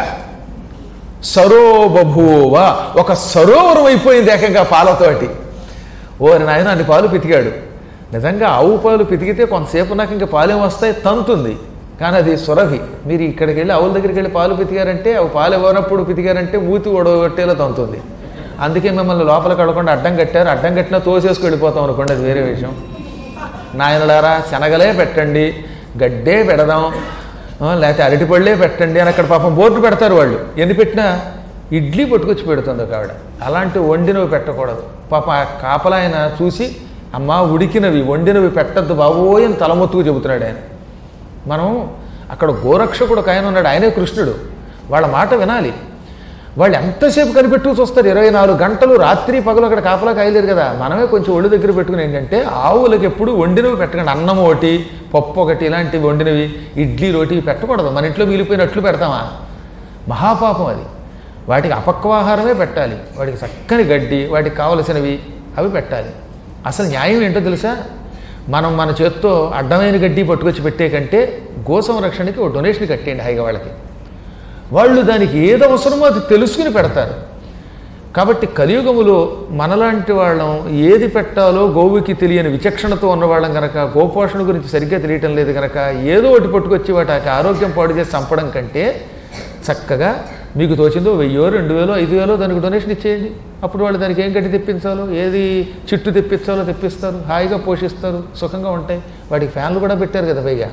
సరోబభూవ, ఒక సరోవరం అయిపోయింది ఏకంగా పాలతోటి. ఓరి నాయన అన్ని పాలు పితికాడు. నిజంగా ఆవు పాలు పితికితే కొంతసేపు నాకు ఇంకా పాలేం వస్తాయి, తంతుంది. కానీ అది సురభి. మీరు ఇక్కడికి వెళ్ళి ఆవుల దగ్గరికి వెళ్ళి పాలు పితికారంటే అవి పాలు ఇవ్వనప్పుడు పితికారంటే మూతి ఒడగొట్టేలా తంతుంది. అందుకే మిమ్మల్ని లోపల కడకుండా అడ్డం కట్టారు. అడ్డం కట్టినా తోసేసుకు వెళ్ళిపోతాం అనుకోండి, అది వేరే విషయం. నాయనలారా శనగలే పెట్టండి, గడ్డే పెడదాం, లేకపోతే అరటిపళ్ళే పెట్టండి అని అక్కడ పాపం బోర్డు పెడతారు వాళ్ళు. ఎన్ని పెట్టినా ఇడ్లీ పట్టుకొచ్చి పెడుతుంది ఒక ఆవిడ. అలాంటి వండినవి పెట్టకూడదు. పాప ఆ కాపలా ఆయన చూసి అమ్మా ఉడికినవి వండినవి పెట్టద్దు బాబోయ్ అని తలమొత్తుకు చెబుతున్నాడు ఆయన. మనం అక్కడ గోరక్షకుడు ఒక ఆయన ఉన్నాడు, ఆయనే కృష్ణుడు. వాళ్ళ మాట వినాలి. వాళ్ళు ఎంతసేపు కనిపెట్టుకు చూస్తారు, ఇరవై నాలుగు గంటలు రాత్రి పగలు అక్కడ కాపలా కాయలేరు కదా. మనమే కొంచెం ఒళ్ళు దగ్గర పెట్టుకుని ఏంటంటే ఆవులకు ఎప్పుడు వండినవి పెట్టకండి. అన్నం ఒకటి, పప్పు ఒకటి, ఇలాంటివి వండినవి, ఇడ్లీ రోటి పెట్టకూడదు. మన ఇంట్లో మిగిలిపోయినట్లు పెడతామా? మహాపాపం అది. వాటికి అపక్వాహారమే పెట్టాలి. వాటికి చక్కని గడ్డి, వాటికి కావలసినవి అవి పెట్టాలి. అసలు న్యాయం ఏంటో తెలుసా? మనం మన చేత్తో అడ్డమైన గడ్డి పట్టుకొచ్చి పెట్టే కంటే గో సంరక్షణకి ఒక డొనేషన్ కట్టేయండి హాయిగా వాళ్ళకి. వాళ్ళు దానికి ఏది అవసరమో అది తెలుసుకుని పెడతారు. కాబట్టి కలియుగములో మనలాంటి వాళ్ళం ఏది పెట్టాలో గోవుకి తెలియని విచక్షణతో ఉన్నవాళ్ళం కనుక, గోపోషణ గురించి సరిగ్గా తెలియటం లేదు కనుక ఏదో ఒకటి పట్టుకొచ్చి వాటికి ఆరోగ్యం పాడు చేసి చంపడం కంటే చక్కగా మీకు తోచిందో వెయ్యో రెండు వేలో ఐదు వేలో దానికి డొనేషన్ ఇచ్చేయండి. అప్పుడు వాళ్ళు దానికి ఏం గడ్డి తెప్పించాలో, ఏది చిట్టు తెప్పించాలో తెప్పిస్తారు, హాయిగా పోషిస్తారు, సుఖంగా ఉంటాయి. వాటికి ఫ్యాన్లు కూడా పెట్టారు కదా పైగా.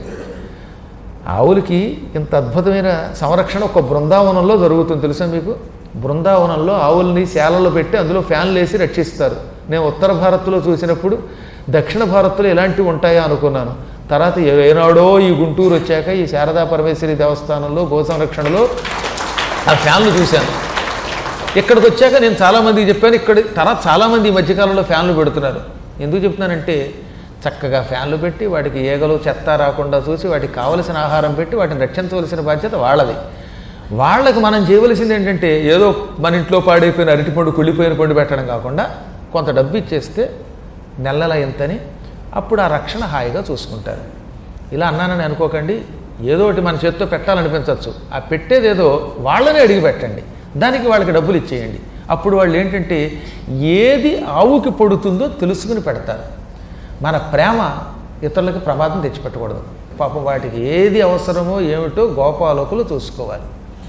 ఆవులకి ఇంత అద్భుతమైన సంరక్షణ ఒక బృందావనంలో జరుగుతుంది తెలుసా మీకు? బృందావనంలో ఆవుల్ని శాలలో పెట్టి అందులో ఫ్యాన్లు వేసి రక్షిస్తారు. నేను ఉత్తర భారత్లో చూసినప్పుడు దక్షిణ భారత్లో ఇలాంటివి ఉంటాయా అనుకున్నాను. తర్వాత ఏనాడో ఈ గుంటూరు వచ్చాక ఈ శారదా పరమేశ్వరి దేవస్థానంలో గో సంరక్షణలో ఆ ఫ్యాన్లు చూశాను. ఇక్కడికి వచ్చాక నేను చాలామందికి చెప్పాను. ఇక్కడ తర్వాత చాలామంది ఈ మధ్యకాలంలో ఫ్యాన్లు పెడుతున్నారు. ఎందుకు చెప్తున్నానంటే చక్కగా ఫ్యాన్లు పెట్టి వాటికి ఈగలు చెత్త రాకుండా చూసి వాటికి కావలసిన ఆహారం పెట్టి వాటిని రక్షించవలసిన బాధ్యత వాళ్ళది. వాళ్ళకి మనం చేయవలసింది ఏంటంటే ఏదో మన ఇంట్లో పాడైపోయిన అరటిపండు కుళ్ళిపోయిన పండు పెట్టడం కాకుండా కొంత డబ్బు ఇచ్చేస్తే నెల నెల ఎంతని అప్పుడు ఆ రక్షణ హాయిగా చూసుకుంటారు. ఇలా అన్నానని అనుకోకండి. ఏదో ఒకటి మన చేతితో పెట్టాలనిపించవచ్చు. ఆ పెట్టేదేదో వాళ్ళనే అడిగి పెట్టండి, దానికి వాళ్ళకి డబ్బులు ఇచ్చేయండి. అప్పుడు వాళ్ళు ఏంటంటే ఏది ఆవుకి పడుతుందో తెలుసుకుని పెడతారు. మన ప్రేమ ఇతరులకు ప్రమాదం తెచ్చిపెట్టకూడదు. పాపం వాటికి ఏది అవసరమో ఏమిటో గోపాలకులు చూసుకోవాలి.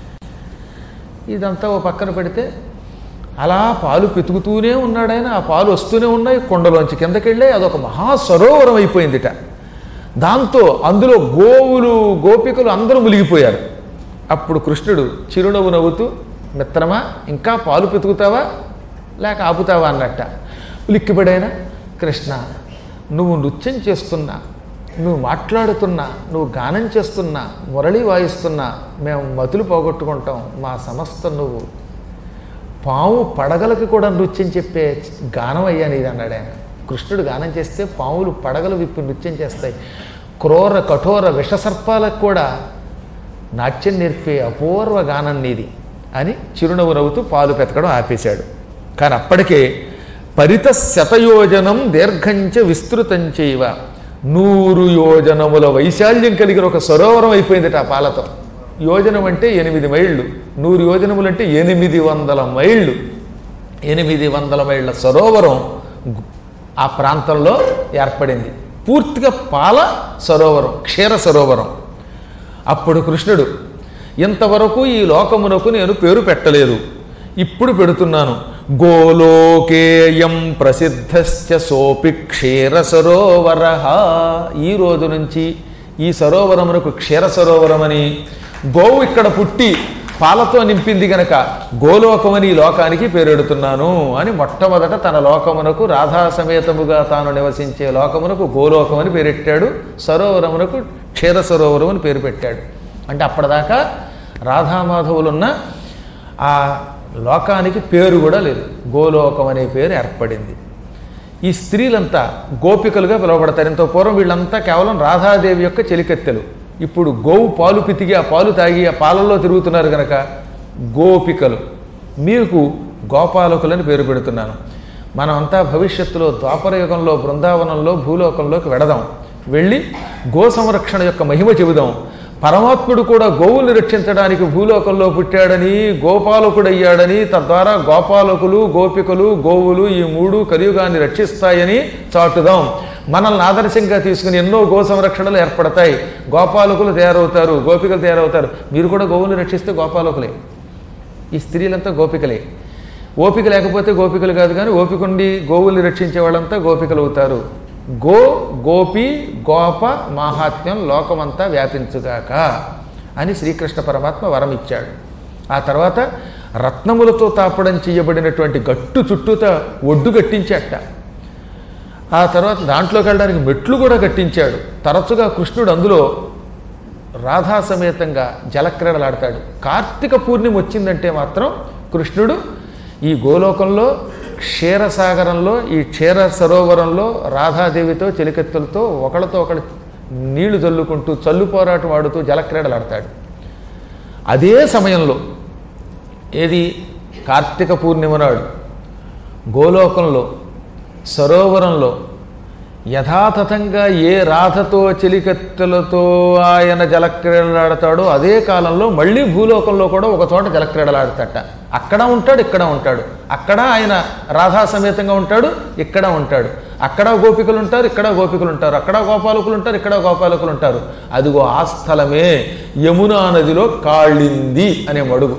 ఇదంతా ఓ పక్కన పెడితే అలా పాలు పితుకుతూనే ఉన్నాడైనా, ఆ పాలు వస్తూనే ఉన్నాయి, కొండలోంచి కిందకెళ్ళే అదొక మహాసరోవరం అయిపోయిందిట. దాంతో అందులో గోవులు గోపికలు అందరూ మునిగిపోయారు. అప్పుడు కృష్ణుడు చిరునవ్వు నవ్వుతూ, మిత్రమా ఇంకా పాలు పితుకుతావా లేక ఆపుతావా అన్నట్ట. ఉలిక్కిపడైనా, కృష్ణ నువ్వు నృత్యం చేస్తున్నా, నువ్వు మాట్లాడుతున్నా, నువ్వు గానం చేస్తున్నా, మురళి వాయిస్తున్నా మేము మతులు పోగొట్టుకుంటాం. మా సమస్త నువ్వు పాము పడగలకి కూడా నృత్యం చెప్పే గానం అయ్యా నీది అన్నాడు ఆయన. కృష్ణుడు గానం చేస్తే పాములు పడగలు విప్పి నృత్యం చేస్తాయి. క్రూర కఠోర విషసర్పాలకు కూడా నాట్యం నేర్పే అపూర్వ గానం నీది అని చిరునవ్వు నవ్వుతూ పాలు పెతకడం ఆపేశాడు. కానీ అప్పటికే పరిత శతయోజనం దీర్ఘంచ విస్తృతంచైవ, నూరు యోజనముల వైశాల్యం కలిగిన ఒక సరోవరం అయిపోయిందిట ఆ పాలతో. యోజనం అంటే ఎనిమిది మైళ్ళు, నూరు యోజనములు అంటే ఎనిమిది వందల మైళ్ళు. ఎనిమిది వందల మైళ్ళ సరోవరం ఆ ప్రాంతంలో ఏర్పడింది. పూర్తిగా పాల సరోవరం, క్షీర సరోవరం. అప్పుడు కృష్ణుడు, ఇంతవరకు ఈ లోకమునకు నేను పేరు పెట్టలేదు, ఇప్పుడు పెడుతున్నాను. గోలోకేయం ప్రసిద్ధశ్చ సోపి క్షీర సరోవర. ఈ రోజు నుంచి ఈ సరోవరమునకు క్షీర సరోవరమని, గోవు ఇక్కడ పుట్టి పాలతో నింపింది గనక గోలోకమని ఈ లోకానికి పేరెడుతున్నాను అని మొట్టమొదట తన లోకమునకు రాధా సమేతముగా తాను నివసించే లోకమునకు గోలోకమని పేరెట్టాడు. సరోవరమునకు క్షీర సరోవరం అని పేరు పెట్టాడు. అంటే అప్పటిదాకా రాధామాధవులున్న ఆ లోకానికి పేరు కూడా లేదు, గోలోకం అనే పేరు ఏర్పడింది. ఈ స్త్రీలంతా గోపికలుగా పిలువబడతారు. ఇంత పూర్వం వీళ్ళంతా కేవలం రాధాదేవి యొక్క చెలికత్తెలు. ఇప్పుడు గోవు పాలు పితికి ఆ పాలు తాగి ఆ పాలల్లో తిరుగుతున్నారు కనుక గోపికలు. మీకు గోపాలకులని పేరు పెడుతున్నాను. మనమంతా భవిష్యత్తులో ద్వాపరయుగంలో బృందావనంలో భూలోకంలోకి వెడదాం. వెళ్ళి గో సంరక్షణ యొక్క మహిమ చెబుదాం. పరమాత్ముడు కూడా గోవుల్ని రక్షించడానికి భూలోకంలో పుట్టాడని, గోపాలకుడయ్యాడని, తద్వారా గోపాలకులు గోపికలు గోవులు ఈ మూడు కలియుగాన్ని రక్షిస్తాయని చాటుదాం. మనల్ని ఆదర్శంగా తీసుకుని ఎన్నో గో సంరక్షణలు ఏర్పడతాయి. గోపాలకులు తయారవుతారు, గోపికలు తయారవుతారు. మీరు కూడా గోవులు రక్షిస్తే గోపాలకులే. ఈ స్త్రీలంతా గోపికలే. ఓపిక లేకపోతే గోపికలు కాదు, కానీ ఓపికండి గోవుల్ని రక్షించే వాళ్ళంతా గోపికలు అవుతారు. గో గోపి గోప మాహాత్మ్యం లోకమంతా వ్యాపించుగాక అని శ్రీకృష్ణ పరమాత్మ వరం ఇచ్చాడు. ఆ తర్వాత రత్నములతో తాపడం చేయబడినటువంటి గట్టు చుట్టూత ఒడ్డు కట్టించాట. ఆ తర్వాత దాంట్లోకి వెళ్ళడానికి మెట్లు కూడా కట్టించాడు. తరచుగా కృష్ణుడు అందులో రాధా సమేతంగా జలక్రీడలాడతాడు. కార్తీక పూర్ణిమ వచ్చిందంటే మాత్రం కృష్ణుడు ఈ గోలోకంలో క్షీరసాగరంలో ఈ క్షీర సరోవరంలో రాధాదేవితో చెలికత్తెలతో ఒకళ్ళతో ఒకళ్ళు నీళ్లు చల్లుకుంటూ చల్లు పోరాటం ఆడుతూ జలక్రీడలాడతాడు. అదే సమయంలో ఏది కార్తీక పూర్ణిమ నాడు గోలోకంలో సరోవరంలో యథాతథంగా ఏ రాధతో చెలికత్తెలతో ఆయన జలక్రీడలాడతాడో అదే కాలంలో మళ్ళీ భూలోకంలో కూడా ఒక చోట జలక్రీడలాడతాట. అక్కడ ఉంటాడు, ఇక్కడ ఉంటాడు. అక్కడ ఆయన రాధా సమేతంగా ఉంటాడు, ఇక్కడ ఉంటాడు. అక్కడ గోపికలు ఉంటారు, ఇక్కడ గోపికలు ఉంటారు. అక్కడ గోపాలకులు ఉంటారు, ఇక్కడ గోపాలకులు ఉంటారు. అదిగో ఆ స్థలమే యమునా నదిలో కాళింది అనే మడుగు,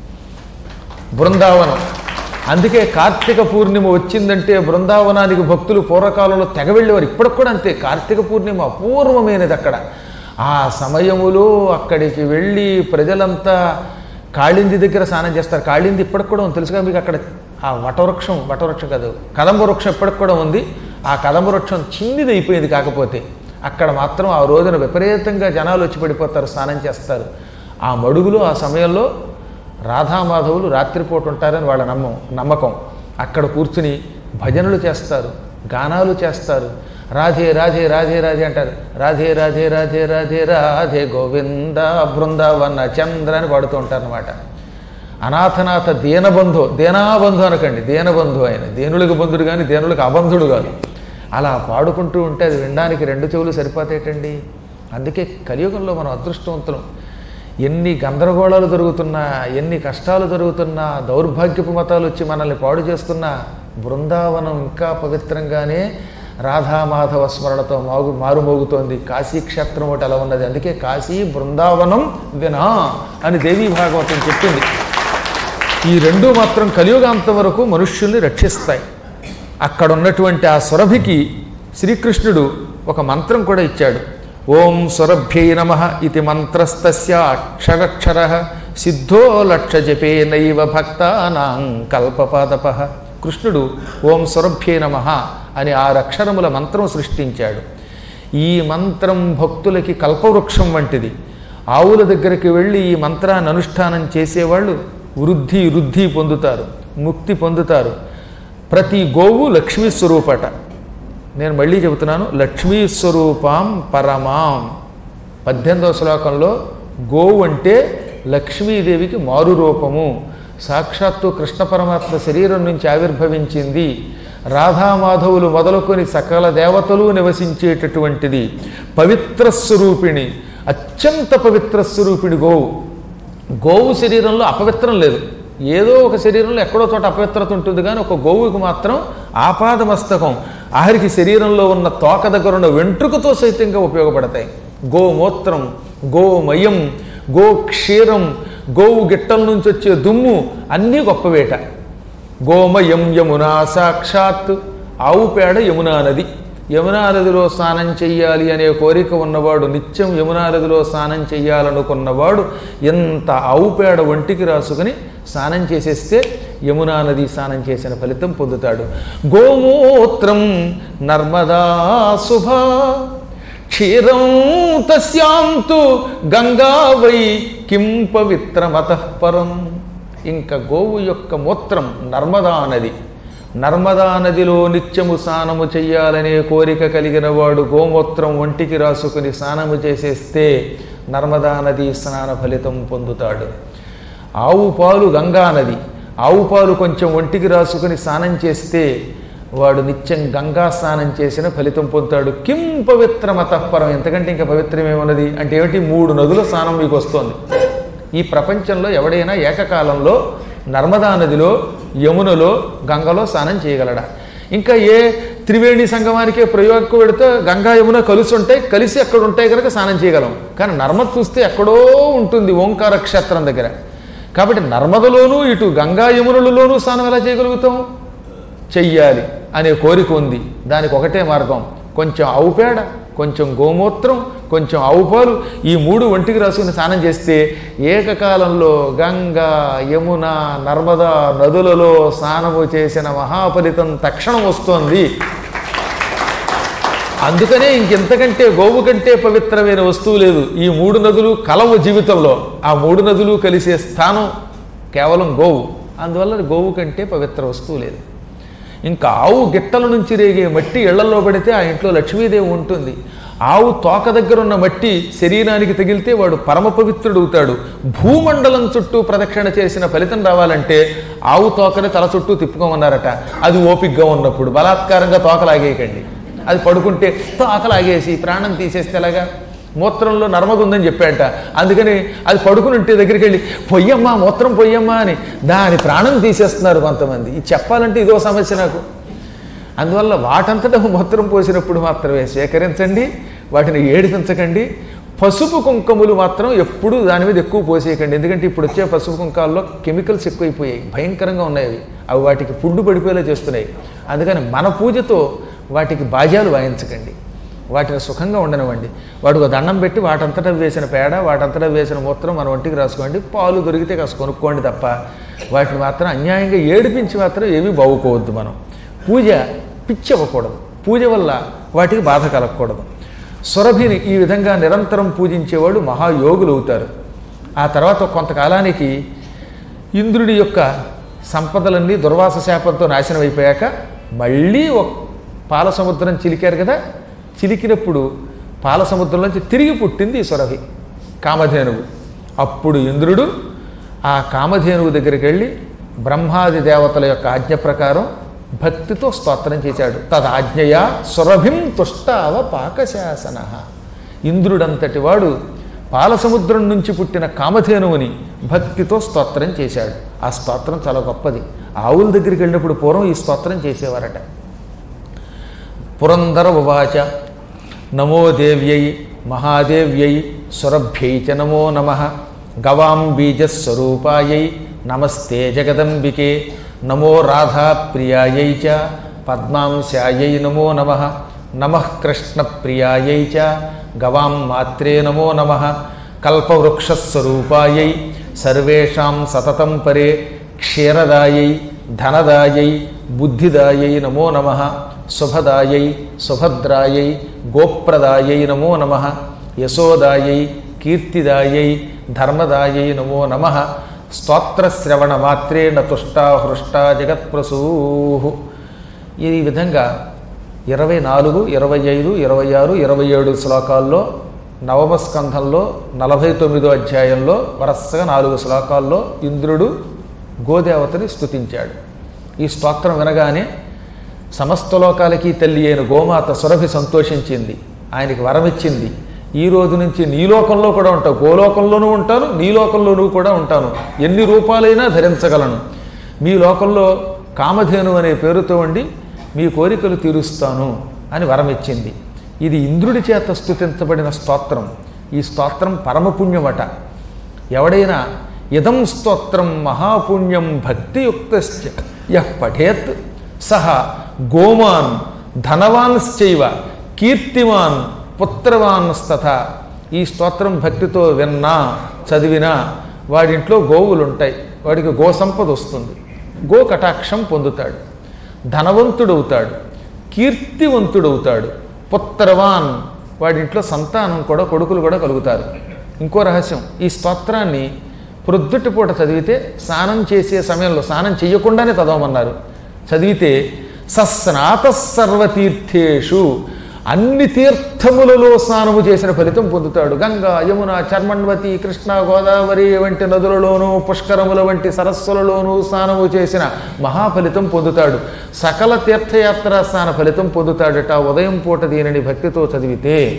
బృందావనం. అందుకే కార్తీక పూర్ణిమ వచ్చిందంటే బృందావనానికి భక్తులు పూర్వకాలంలో తెగ వెళ్ళేవారు. ఇప్పటికి కూడా అంతే. కార్తీక పూర్ణిమ అపూర్వమైనది అక్కడ. ఆ సమయములో అక్కడికి వెళ్ళి ప్రజలంతా కాళింది దగ్గర స్నానం చేస్తారు. కాళింది ఇప్పటికి కూడా ఉంది, తెలుసుగా మీకు. అక్కడ ఆ వటవృక్షం, వటవృక్షం కాదు, కదంబ వృక్షం ఇప్పటికి కూడా ఉంది. ఆ కదంబ వృక్షం చిన్నది అయిపోయింది. కాకపోతే అక్కడ మాత్రం ఆ రోజున విపరీతంగా జనాలు వచ్చి పడిపోతారు, స్నానం చేస్తారు. ఆ మడుగులో ఆ సమయంలో రాధామాధవులు రాత్రిపూట ఉంటారని వాళ్ళ నమ్మం నమ్మకం అక్కడ కూర్చుని భజనలు చేస్తారు, గానాలు చేస్తారు. రాధే రాధే రాధే రాధే అంటారు. రాధే రాధే రాధే రాధే రాధే గోవింద బృందావన చంద్ర అని పాడుతూ ఉంటారనమాట. అనాథనాథ దీనబంధు, దేనాబంధు అనకండి, దీనబంధు ఆయన. దేనులకు బంధుడు కానీ దేనులకు అబంధుడు కాదు. అలా పాడుకుంటూ ఉంటే అది వినడానికి రెండు చెవులు సరిపోతాయటండి. అందుకే కలియుగంలో మనం అదృష్టవంతులం. ఎన్ని గందరగోళాలు జరుగుతున్నా, ఎన్ని కష్టాలు జరుగుతున్నా, దౌర్భాగ్యపు మతాలు వచ్చి మనల్ని పాడు చేస్తున్నా, బృందావనం ఇంకా పవిత్రంగానే రాధామాధవ స్మరణతో మాగు మారుమోగుతోంది. కాశీ క్షేత్రం ఒకటి అలా ఉన్నది. అందుకే కాశీ బృందావనం వినా అని దేవీ భాగవతం చెప్పింది. ఈ రెండు మాత్రం కలియుగాంతం వరకు మనుష్యుల్ని రక్షిస్తాయి. అక్కడ ఉన్నటువంటి ఆ సురభికి శ్రీకృష్ణుడు ఒక మంత్రం కూడా ఇచ్చాడు. ఓం సురభ్యై నమః ఇది మంత్రస్తస్య అక్షరక్షరః సిద్ధో లక్ష జపేనైవ భక్తానాం కల్పపాదపః. కృష్ణుడు ఓం సురభ్యై నమః అని ఆరు అక్షరముల మంత్రం సృష్టించాడు. ఈ మంత్రం భక్తులకి కల్పవృక్షం వంటిది. ఆవుల దగ్గరికి వెళ్ళి ఈ మంత్రాన్ని అనుష్ఠానం చేసేవాళ్ళు వృద్ధి వృద్ధి పొందుతారు, ముక్తి పొందుతారు. ప్రతి గోవు లక్ష్మీ స్వరూపట. నేను మళ్ళీ చెబుతున్నాను, లక్ష్మీ స్వరూపాం పరమాం. పద్దెనిమిదవ శ్లోకంలో గోవు అంటే లక్ష్మీదేవికి మారు రూపము. సాక్షాత్తు కృష్ణ పరమాత్మ శరీరం నుంచి ఆవిర్భవించింది. రాధామాధవులు మొదలుకొని సకల దేవతలు నివసించేటటువంటిది. పవిత్ర స్వరూపిణి, అత్యంత పవిత్ర స్వరూపిణి గోవు. గోవు శరీరంలో అపవిత్రం లేదు. ఏదో ఒక శరీరంలో ఎక్కడో చోట అపవిత్రత ఉంటుంది, కానీ ఒక గోవుకి మాత్రం ఆపాదమస్తకం, ఆఖరికి శరీరంలో ఉన్న తోక దగ్గర ఉన్న వెంట్రుకతో సైతంగా ఉపయోగపడతాయి. గోమూత్రం, గోమయం, గోక్షీరం, గోవు గిట్టల నుంచి వచ్చే దుమ్ము అన్నీ గొప్పవేట. గోమయం యమునా సాక్షాత్. ఆవు పేడ యమునా నది. యమునా నదిలో స్నానం చెయ్యాలి అనే కోరిక ఉన్నవాడు, నిత్యం యమునా నదిలో స్నానం చెయ్యాలనుకున్నవాడు ఎంత ఆవు పేడ ఒంటికి రాసుకుని స్నానం చేసేస్తే యమునా నది స్నానం చేసిన ఫలితం పొందుతాడు. గోమూత్రం నర్మదా శుభా క్షీరం తస్యాంతు గంగా వై కిం పవిత్రమతః పరం. ఇంకా గోవు యొక్క మూత్రం నర్మదా నది. నర్మదా నదిలో నిత్యము స్నానము చెయ్యాలనే కోరిక కలిగిన వాడు గోమూత్రం ఒంటికి రాసుకుని స్నానము చేసేస్తే నర్మదా నది స్నాన ఫలితం పొందుతాడు. ఆవు పాలు గంగా నది. ఆవు పాలు కొంచెం ఒంటికి రాసుకుని స్నానం చేస్తే వాడు నిత్యం గంగా స్నానం చేసిన ఫలితం పొందుతాడు. కిం పవిత్రమతఃపరం. ఎంతకంటే ఇంకా పవిత్రం ఏమన్నది అంటే ఏమిటి? మూడు నదుల స్నానం మీకు వస్తోంది. ఈ ప్రపంచంలో ఎవడైనా ఏకకాలంలో నర్మదా నదిలో, యమునలో, గంగలో స్నానం చేయగలడా? ఇంకా ఏ త్రివేణి సంగమానికే ప్రయోగకు పెడితే గంగా యమున కలిసి ఉంటాయి, కలిసి అక్కడ ఉంటాయి కనుక స్నానం చేయగలం. కానీ నర్మద చూస్తే ఎక్కడో ఉంటుంది ఓంకార క్షేత్రం దగ్గర. కాబట్టి నర్మదలోనూ ఇటు గంగా యమునులలోనూ స్నానం ఎలా చేయగలుగుతాం? చెయ్యాలి అనే కోరిక ఉంది. దానికి ఒకటే మార్గం, కొంచెం ఆవు పేడ, కొంచెం గోమూత్రం, కొంచెం ఆవు పాలు, ఈ మూడు ఒంటికి రాసుకుని స్నానం చేస్తే ఏకకాలంలో గంగా యమున నర్మదా నదులలో స్నానము చేసిన మహాఫలితం తక్షణం వస్తోంది. అందుకనే ఇంకెంతకంటే గోవు కంటే పవిత్రమైన వస్తువు లేదు. ఈ మూడు నదులు కలవు జీవితంలో, ఆ మూడు నదులు కలిసే స్థానం కేవలం గోవు. అందువల్ల గోవు కంటే పవిత్ర వస్తువు లేదు. ఇంకా ఆవు గిట్టల నుంచి రేగే మట్టి ఇళ్లలో పడితే ఆ ఇంట్లో లక్ష్మీదేవి ఉంటుంది. ఆవు తోక దగ్గర ఉన్న మట్టి శరీరానికి తగిలితే వాడు పరమ పవిత్రుడు అవుతాడు. భూమండలం చుట్టూ ప్రదక్షిణ చేసిన ఫలితం రావాలంటే ఆవు తోకని తల చుట్టూ తిప్పుకోమన్నారట. అది ఓపికగా ఉన్నప్పుడు. బలాత్కారంగా తోకలాగేయకండి. అది పడుకుంటే తోకలాగేసి ప్రాణం తీసేస్తే ఎలాగా? మూత్రంలో నర్మద ఉందని చెప్పాట. అందుకని అది పడుకుని ఉంటే దగ్గరికి వెళ్ళి పొయ్యమ్మా మూత్రం పొయ్యమ్మా అని దాని ప్రాణం తీసేస్తున్నారు కొంతమంది. ఇది చెప్పాలంటే ఇదో సమస్య నాకు. అందువల్ల వాటంతటా మూత్రం పోసినప్పుడు మాత్రమే స్వీకరించండి, వాటిని ఏడిపించకండి. పసుపు కుంకుమలు మాత్రం ఎప్పుడూ దాని మీద ఎక్కువ పోసేయకండి. ఎందుకంటే ఇప్పుడు వచ్చే పసుపు కుంకాల్లో కెమికల్స్ ఎక్కువైపోయాయి, భయంకరంగా ఉన్నాయి. అవి అవి వాటికి పుండు పడిపోయేలా చేస్తున్నాయి. అందుకని మన పూజతో వాటికి బాజాలు వాయించకండి, వాటిని సుఖంగా ఉండనివ్వండి. వాటికి దండం పెట్టి వాటంతటా వేసిన పేడ, వాటంతటా వేసిన మూత్రం మన ఒంటికి రాసుకోండి. పాలు దొరికితే కాస్త కొనుక్కోండి తప్ప వాటిని మాత్రం అన్యాయంగా ఏడిపించి మాత్రం ఏమీ బాగుకోవద్దు. మనం పూజ పిచ్చి అవ్వకూడదు, పూజ వల్ల వాటికి బాధ కలగకూడదు. సురభిని ఈ విధంగా నిరంతరం పూజించేవాడు మహాయోగులు అవుతారు. ఆ తర్వాత కొంతకాలానికి ఇంద్రుడి యొక్క సంపదలన్నీ దుర్వాస శాపంతో నాశనం అయిపోయాక మళ్ళీ ఒక పాల సముద్రం చిలికారు కదా. చిలికినప్పుడు పాల సముద్రంలోంచి తిరిగి పుట్టింది ఈ సురభి, కామధేనువు. అప్పుడు ఇంద్రుడు ఆ కామధేనువు దగ్గరికి వెళ్ళి బ్రహ్మాది దేవతల యొక్క ఆజ్ఞ ప్రకారం భక్తితో స్తోత్రం చేశాడు. తదాజ్ఞయా సురభిం తుష్టావ పాకశాసన. ఇంద్రుడంతటి వాడు పాలసముద్రం నుంచి పుట్టిన కామధేనువుని భక్తితో స్తోత్రం చేశాడు. ఆ స్తోత్రం చాలా గొప్పది. ఆవుల దగ్గరికి వెళ్ళినప్పుడు పూర్వం ఈ స్తోత్రం చేసేవారట. పురందర ఉవాచ నమో దేవ్యై మహాదేవ్యై సురభ్యై చ నమో నమః గవాం బీజస్వరూపాయై నమస్తే జగదంబికే నమో రాధాప్రియాయై చ పద్మాంశాయై నమో నమః నమః కృష్ణప్రియాయై చ గవాం మాత్రే నమో నమః కల్పవృక్షస్వరూపాయై సర్వేషాం సతతం పరే క్షీరదాయై ధనదాయై బుద్ధిదాయై నమో నమః శుభదాయై సుభద్రాయై గోప్రదాయై నమో నమః యశోదాయై కీర్తిదాయై ధర్మదాయై నమో నమః స్తోత్రశ్రవణ మాత్రేణ తుష్టా హృష్టా జగత్ప్రసూః. ఈ విధంగా ఇరవై నాలుగు ఇరవై ఐదు ఇరవై ఆరు ఇరవై ఏడు శ్లోకాల్లో నవమ స్కంధంలో నలభై తొమ్మిదో అధ్యాయంలో వరుసగా నాలుగు శ్లోకాల్లో ఇంద్రుడు గోదేవతని స్తుతించాడు. ఈ స్తోత్రం వినగానే సమస్త లోకాలకి తల్లి అయిన గోమాత సురభి సంతోషించింది, ఆయనకి వరమిచ్చింది. ఈ రోజు నుంచి నీ లోకంలో కూడా ఉంటావు, గోలోకంలోనూ ఉంటాను, నీ లోకంలోనూ కూడా ఉంటాను, ఎన్ని రూపాలైనా ధరించగలను, మీ లోకంలో కామధేను అనే పేరుతో ఉండి మీ కోరికలు తీరుస్తాను అని వరమిచ్చింది. ఇది ఇంద్రుడి చేత స్తుతించబడిన స్తోత్రం. ఈ స్తోత్రం పరమపుణ్యమట. ఎవడైనా ఇదం స్తోత్రం మహాపుణ్యం భక్తియుక్తశ్చ యః పఠేత్ సహ గోమాన్ ధనవాన్శ్చైవ కీర్తిమాన్ పుత్రవాన్స్తథ. ఈ స్తోత్రం భక్తితో విన్నా చదివినా వాడింట్లో గోవులు ఉంటాయి, వాడికి గో సంపద వస్తుంది, గో కటాక్షం పొందుతాడు, ధనవంతుడవుతాడు, కీర్తివంతుడవుతాడు, పుత్రవాన్ వాడింట్లో సంతానం కూడా కొడుకులు కూడా కలుగుతారు. ఇంకో రహస్యం, ఈ స్తోత్రాన్ని ప్రొద్దుటిపూట చదివితే స్నానం చేసే సమయంలో, స్నానం చేయకుండానే చదవమన్నారు, చదివితే సస్నాత సర్వతీర్థేషు అన్ని తీర్థములలో స్నానము చేసిన ఫలితం పొందుతాడు. గంగా యమున చర్మణ్వతి కృష్ణ గోదావరి వంటి నదులలోనూ పుష్కరముల వంటి సరస్సులలోనూ స్నానము చేసిన మహాఫలితం పొందుతాడు. సకల తీర్థయాత్ర స్నాన ఫలితం పొందుతాడట ఉదయం పూట దీనిని భక్తితో చదివితే.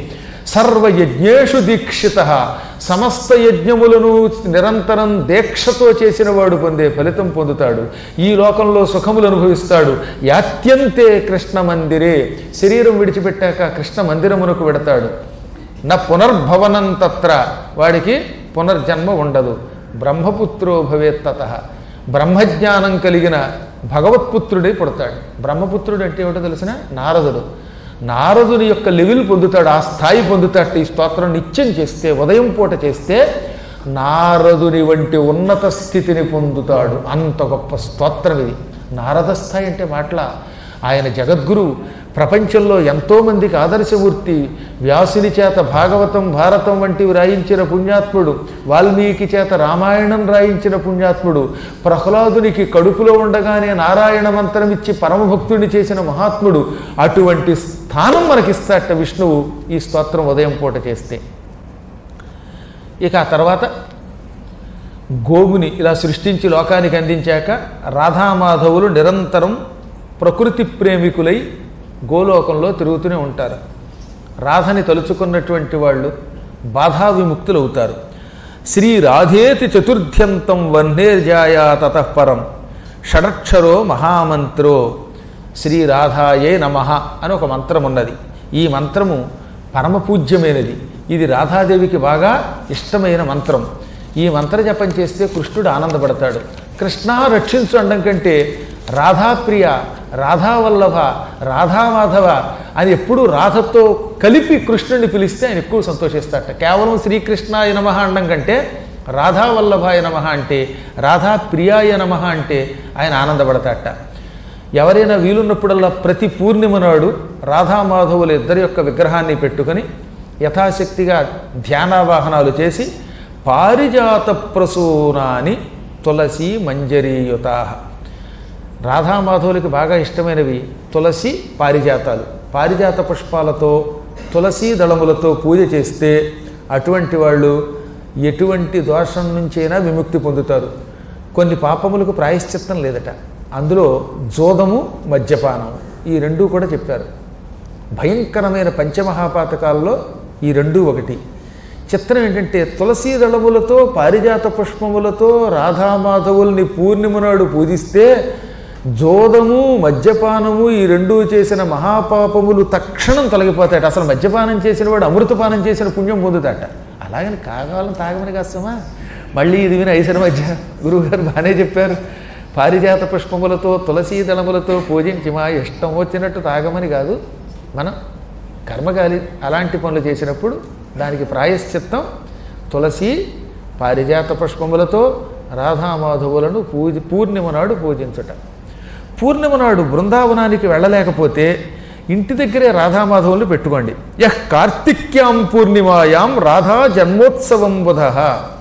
సర్వయజ్ఞేషు దీక్షిత, సమస్త యజ్ఞములను నిరంతరం దీక్షతో చేసిన వాడు పొందే ఫలితం పొందుతాడు, ఈ లోకంలో సుఖములు అనుభవిస్తాడు. యాత్యంతే కృష్ణ మందిరే, శరీరం విడిచిపెట్టాక కృష్ణ మందిరమునకు వెడతాడు. నా పునర్భవనం తత్ర, వాడికి పునర్జన్మ ఉండదు. బ్రహ్మపుత్రో భవేత్ తతః, బ్రహ్మజ్ఞానం కలిగిన భగవత్పుత్రుడే పుడతాడు. బ్రహ్మపుత్రుడు అంటే ఏమిటో తెలిసిన? నారదుడు. నారదుని యొక్క లెవెల్ పొందుతాడు, ఆ స్థాయి పొందుతాడు. ఈ స్తోత్రం నిత్యం చేస్తే, ఉదయం పూట చేస్తే నారదుని వంటి ఉన్నత స్థితిని పొందుతాడు. అంత గొప్ప స్తోత్రం ఇది. నారద స్థాయి అంటే మాటల, ఆయన జగద్గురు, ప్రపంచంలో ఎంతోమందికి ఆదర్శమూర్తి. వ్యాసుని చేత భాగవతం భారతం వంటివి రాయించిన పుణ్యాత్ముడు, వాల్మీకి చేత రామాయణం రాయించిన పుణ్యాత్ముడు, ప్రహ్లాదునికి కడుపులో ఉండగానే నారాయణ మంత్రం ఇచ్చి పరమభక్తుడిని చేసిన మహాత్ముడు. అటువంటి స్థానం మనకిస్తాట విష్ణువు ఈ స్తోత్రం ఉదయం పూట చేస్తే. ఇక ఆ తర్వాత గోవుని ఇలా సృష్టించి లోకానికి అందించాక రాధామాధవులు నిరంతరం ప్రకృతి ప్రేమికులై గోలోకంలో తిరుగుతూనే ఉంటారు. రాధని తలుచుకున్నటువంటి వాళ్ళు బాధా విముక్తులు అవుతారు. శ్రీ రాధేతి చతుర్థ్యంతం వన్నేర్జాయా తతఃపరం షడక్షరో మహామంత్రో శ్రీ రాధాయే నమః అని ఒక మంత్రం ఉన్నది. ఈ మంత్రము పరమపూజ్యమైనది. ఇది రాధాదేవికి బాగా ఇష్టమైన మంత్రం. ఈ మంత్ర జపం చేస్తే కృష్ణుడు ఆనందపడతాడు. కృష్ణ రక్షించు అండం కంటే రాధాప్రియ, రాధావల్లభ, రాధామాధవ అని ఎప్పుడు రాధతో కలిపి కృష్ణుడిని పిలిస్తే ఆయన ఎక్కువ సంతోషిస్తాడట. కేవలం శ్రీకృష్ణాయ నమః అండం కంటే రాధావల్లభాయ నమః అంటే, రాధాప్రియాయ నమః అంటే ఆయన ఆనందపడతాడట. ఎవరైనా వీలున్నప్పుడల్లా ప్రతి పూర్ణిమ నాడు రాధామాధవుల ఇద్దరి యొక్క విగ్రహాన్ని పెట్టుకొని యథాశక్తిగా ధ్యానావాహనాలు చేసి పారిజాత ప్రసూనాని తులసి మంజరీయుతా, రాధామాధవులకి బాగా ఇష్టమైనవి తులసి పారిజాతాలు. పారిజాత పుష్పాలతో తులసి దళములతో పూజ చేస్తే అటువంటి వాళ్ళు ఎటువంటి దోషం నుంచైనా విముక్తి పొందుతారు. కొన్ని పాపములకు ప్రాయశ్చిత్తం లేదట. అందులో జోదము, మద్యపానం ఈ రెండూ కూడా చెప్పారు. భయంకరమైన పంచమహాపాతకాల్లో ఈ రెండూ ఒకటి. చిత్రం ఏంటంటే తులసీ దళములతో పారిజాత పుష్పములతో రాధామాధవుల్ని పూర్ణిమ నాడు పూజిస్తే జోదము, మద్యపానము ఈ రెండూ చేసిన మహాపాపములు తక్షణం తొలగిపోతాయట. అసలు మద్యపానం చేసిన వాడు అమృతపానం చేసిన పుణ్యం పొందుతాట. అలాగని కాగాలని తాగమని కాస్తామా? మళ్ళీ ఇది విని ఐసరి మధ్య గురువుగారు బాగానే చెప్పారు. పారిజాత పుష్పములతో తులసీ దళములతో పూజించి మా ఇష్టం వచ్చినట్టు తాగమని కాదు. మనం కర్మగాలి అలాంటి పనులు చేసినప్పుడు దానికి ప్రాయశ్చిత్తం తులసి పారిజాత పుష్పములతో రాధామాధవులను పూజ పూర్ణిమ నాడు పూజించుట. పూర్ణిమ నాడు బృందావనానికి వెళ్ళలేకపోతే ఇంటి దగ్గరే రాధామాధవులను పెట్టుకోండి. యహ్ కార్తిక్యాం పూర్ణిమాయాం రాధా జన్మోత్సవం బుధః.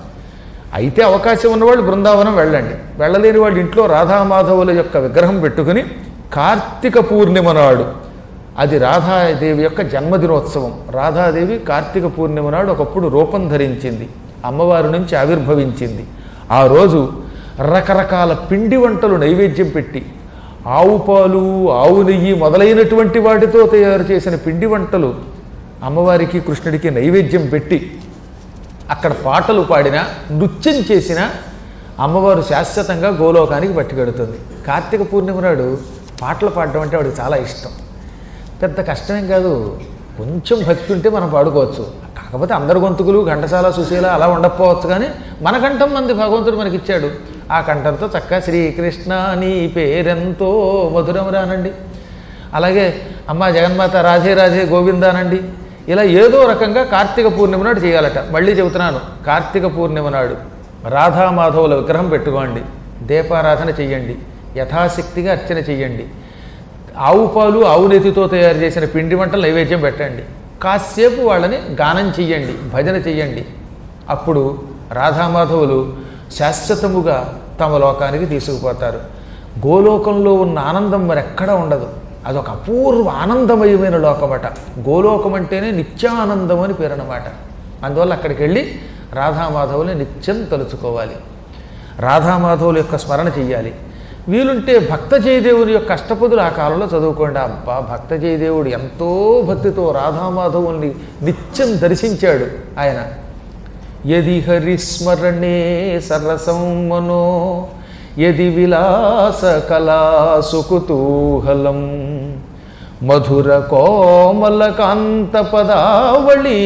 అయితే అవకాశం ఉన్నవాళ్ళు బృందావనం వెళ్ళండి. వెళ్ళలేని వాళ్ళు ఇంట్లో రాధామాధవుల యొక్క విగ్రహం పెట్టుకుని కార్తీక పూర్ణిమ నాడు, అది రాధాదేవి యొక్క జన్మదినోత్సవం. రాధాదేవి కార్తీక పూర్ణిమ నాడు ఒకప్పుడు రూపం ధరించింది, అమ్మవారి నుంచి ఆవిర్భవించింది. ఆ రోజు రకరకాల పిండి వంటలు నైవేద్యం పెట్టి, ఆవు పాలు, ఆవు నెయ్యి మొదలైనటువంటి వాటితో తయారు చేసిన పిండి వంటలు అమ్మవారికి కృష్ణుడికి నైవేద్యం పెట్టి అక్కడ పాటలు పాడినా నృత్యం చేసినా అమ్మవారు శాశ్వతంగా గోలోకానికి పట్టుకెడుతుంది. కార్తీక పూర్ణిమ నాడు పాటలు పాడడం అంటే వాడికి చాలా ఇష్టం. పెద్ద కష్టమేం కాదు, కొంచెం భక్తి ఉంటే మనం పాడుకోవచ్చు. కాకపోతే అందరి గొంతుకులు ఘంటసాల సుశీల అలా ఉండకపోవచ్చు, కానీ మన కంఠం మంది భగవంతుడు మనకిచ్చాడు. ఆ కంఠంతో చక్కగా శ్రీకృష్ణ నీ పేరెంతో మధురం రానండి, అలాగే అమ్మ జగన్మాత రాధే రాధే గోవిందానండి, ఇలా ఏదో రకంగా కార్తీక పూర్ణిమ నాడు చేయాలట. మళ్ళీ చెబుతున్నాను, కార్తీక పూర్ణిమ నాడు రాధామాధవుల విగ్రహం పెట్టుకోండి, దీపారాధన చెయ్యండి, యథాశక్తిగా అర్చన చెయ్యండి, ఆవు పాలు ఆవు నెతితో తయారు చేసిన పిండి వంటలు నైవేద్యం పెట్టండి, కాసేపు వాళ్ళని గానం చెయ్యండి, భజన చెయ్యండి. అప్పుడు రాధామాధవులు శాశ్వతముగా తమ లోకానికి తీసుకుపోతారు. గోలోకంలో ఉన్న ఆనందం మరెక్కడా ఉండదు. అదొక అపూర్వ ఆనందమయమైన లోకమట. గోలోకం అంటేనే నిత్యానందం అని పేరు అన్నమాట. అందువల్ల అక్కడికి వెళ్ళి రాధామాధవుల్ని నిత్యం తలుచుకోవాలి, రాధామాధవుల యొక్క స్మరణ చెయ్యాలి. వీలుంటే భక్త జయదేవుని యొక్క అష్టపదులు ఆ కాలంలో చదువుకోండి. అబ్బా, భక్త జయదేవుడు ఎంతో భక్తితో రాధామాధవుల్ని నిత్యం దర్శించాడు ఆయన. యది హరిస్మరణే సరసం మనో యది విలాస కళాసు కుతూహలం మధుర కోమల కాంత పదావళీ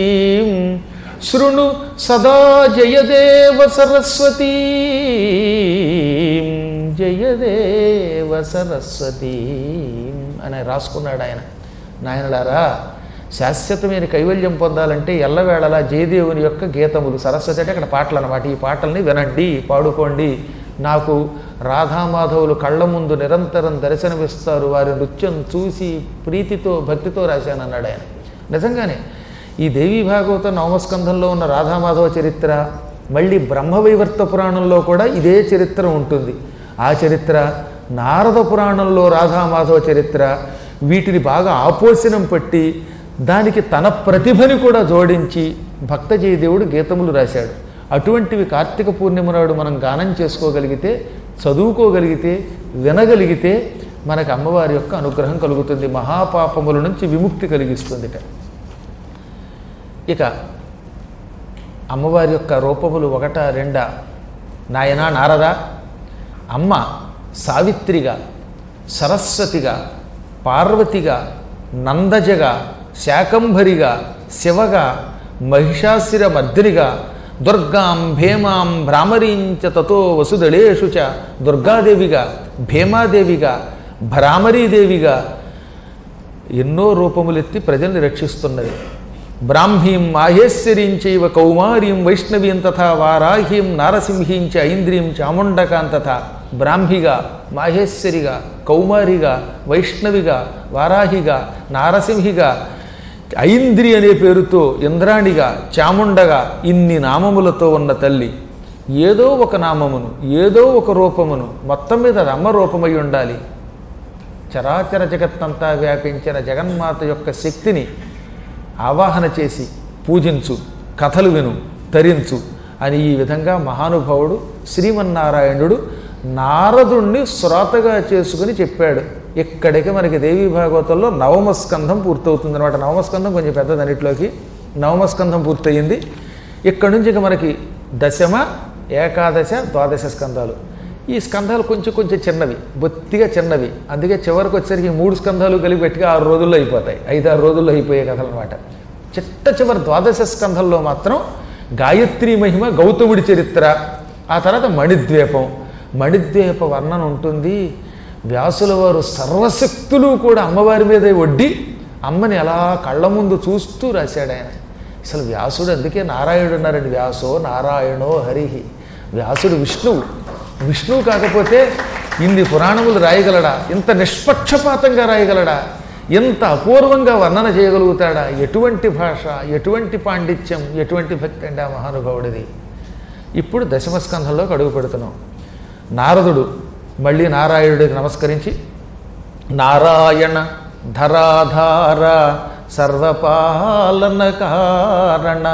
శృణు సదా జయదేవ సరస్వతీ జయదేవ సరస్వతీ అని రాసుకున్నాడు ఆయన. నాయనలారా, శాశ్వతమైన కైవల్యం పొందాలంటే ఎల్లవేళలా జయదేవుని యొక్క గీతములు, సరస్వతి అంటే అక్కడ పాటలు అన్నమాట, ఈ పాటల్ని వినండి, పాడుకోండి. నాకు రాధామాధవులు కళ్ళ ముందు నిరంతరం దర్శనమిస్తారు, వారి నృత్యం చూసి ప్రీతితో భక్తితో రాశానన్నాడు ఆయన. నిజంగానే ఈ దేవీ భాగవత నవమస్కంధంలో ఉన్న రాధామాధవ చరిత్ర, మళ్ళీ బ్రహ్మవైవర్త పురాణంలో కూడా ఇదే చరిత్ర ఉంటుంది. ఆ చరిత్ర, నారద పురాణంలో రాధామాధవ చరిత్ర, వీటిని బాగా ఆపోషణం పట్టి దానికి తన ప్రతిభని కూడా జోడించి భక్త జయదేవుడు గీతములు రాశాడు. అటువంటివి కార్తీక పూర్ణిమ నాడు మనం గానం చేసుకోగలిగితే, చదువుకోగలిగితే, వినగలిగితే మనకు అమ్మవారి యొక్క అనుగ్రహం కలుగుతుంది, మహాపాపముల నుంచి విముక్తి కలిగిస్తుందిట. ఇక అమ్మవారి యొక్క రూపములు ఒకట రెండా? నాయనా నారద, అమ్మ సావిత్రిగా, సరస్వతిగా, పార్వతిగా, నందజగా, శాకంభరిగా, శివగా, మహిషాసుర మర్దినిగా, దుర్గాం భీమాం భ్రామరీంచ తతో వసుదళేషు చ, దుర్గాదేవిగా, భీమాదేవిగా, భ్రామరీదేవిగా ఎన్నో రూపములెత్తి ప్రజల్ని రక్షిస్తున్నది. బ్రాహ్మీం మాహేశ్వరీంచైవ కౌమారీం వైష్ణవీం తథా వారాహీం నారసింహీంచ ఐంద్రీం చాముండకాం తథా. బ్రాహ్మిగా, మాహేశ్వరిగా, కౌమారిగా, వైష్ణవిగా, వారాహిగా, నారసింహిగా, ఐంద్రి అనే పేరుతో ఇంద్రాణిగా, చాముండగా, ఇన్ని నామములతో ఉన్న తల్లి ఏదో ఒక నామమును, ఏదో ఒక రూపమును, మొత్తం మీద రమ్మ రూపమై ఉండాలి. చరాచర జగత్తంతా వ్యాపించిన జగన్మాత యొక్క శక్తిని ఆవాహన చేసి పూజించు, కథలు విను, తరించు అని ఈ విధంగా మహానుభావుడు శ్రీమన్నారాయణుడు నారదుణ్ణి శ్రోతగా చేసుకుని చెప్పాడు. ఇక్కడికి మనకి దేవీ భాగవతంలో నవమస్కంధం పూర్తవుతుంది అనమాట. నవమస్కంధం కొంచెం పెద్దదన్నిటిలోకి. నవమస్కంధం పూర్తయింది. ఇక్కడి నుంచి ఇక మనకి దశమ, ఏకాదశ, ద్వాదశ స్కంధాలు. ఈ స్కంధాలు కొంచెం కొంచెం చిన్నవి, బొత్తిగా చిన్నవి. అందుకే చివరికి వచ్చేసరికి మూడు స్కంధాలు కలిపి గట్టిగా ఆరు రోజుల్లో అయిపోతాయి, ఐదు ఆరు రోజుల్లో అయిపోయే కథలు అనమాట. చిట్ట చివరి ద్వాదశ స్కంధంలో మాత్రం గాయత్రీ మహిమ, గౌతముడి చరిత్ర, ఆ తర్వాత మణిద్వీపం. మణిద్వీప వర్ణన ఉంటుంది. వ్యాసుల వారు సర్వశక్తులు కూడా అమ్మవారి మీదే ఒడ్డి అమ్మని అలా కళ్ళ ముందు చూస్తూ రాశాడు ఆయన. అసలు వ్యాసుడు అందుకే నారాయణుడు అన్నారండి. వ్యాసో నారాయణో హరిహి. వ్యాసుడు విష్ణువు. విష్ణువు కాకపోతే ఇన్ని పురాణములు రాయగలడా? ఇంత నిష్పక్షపాతంగా రాయగలడా? ఎంత అపూర్వంగా వర్ణన చేయగలుగుతాడా? ఎటువంటి భాష, ఎటువంటి పాండిత్యం, ఎటువంటి భక్తి అండి ఆ మహానుభావుడిది. ఇప్పుడు దశమస్కంధంలోకి అడుగు పెడుతున్నాం. నారదుడు మళ్ళీ నారాయణుడికి నమస్కరించి, నారాయణ ధరాధార సర్వపాలన కారణ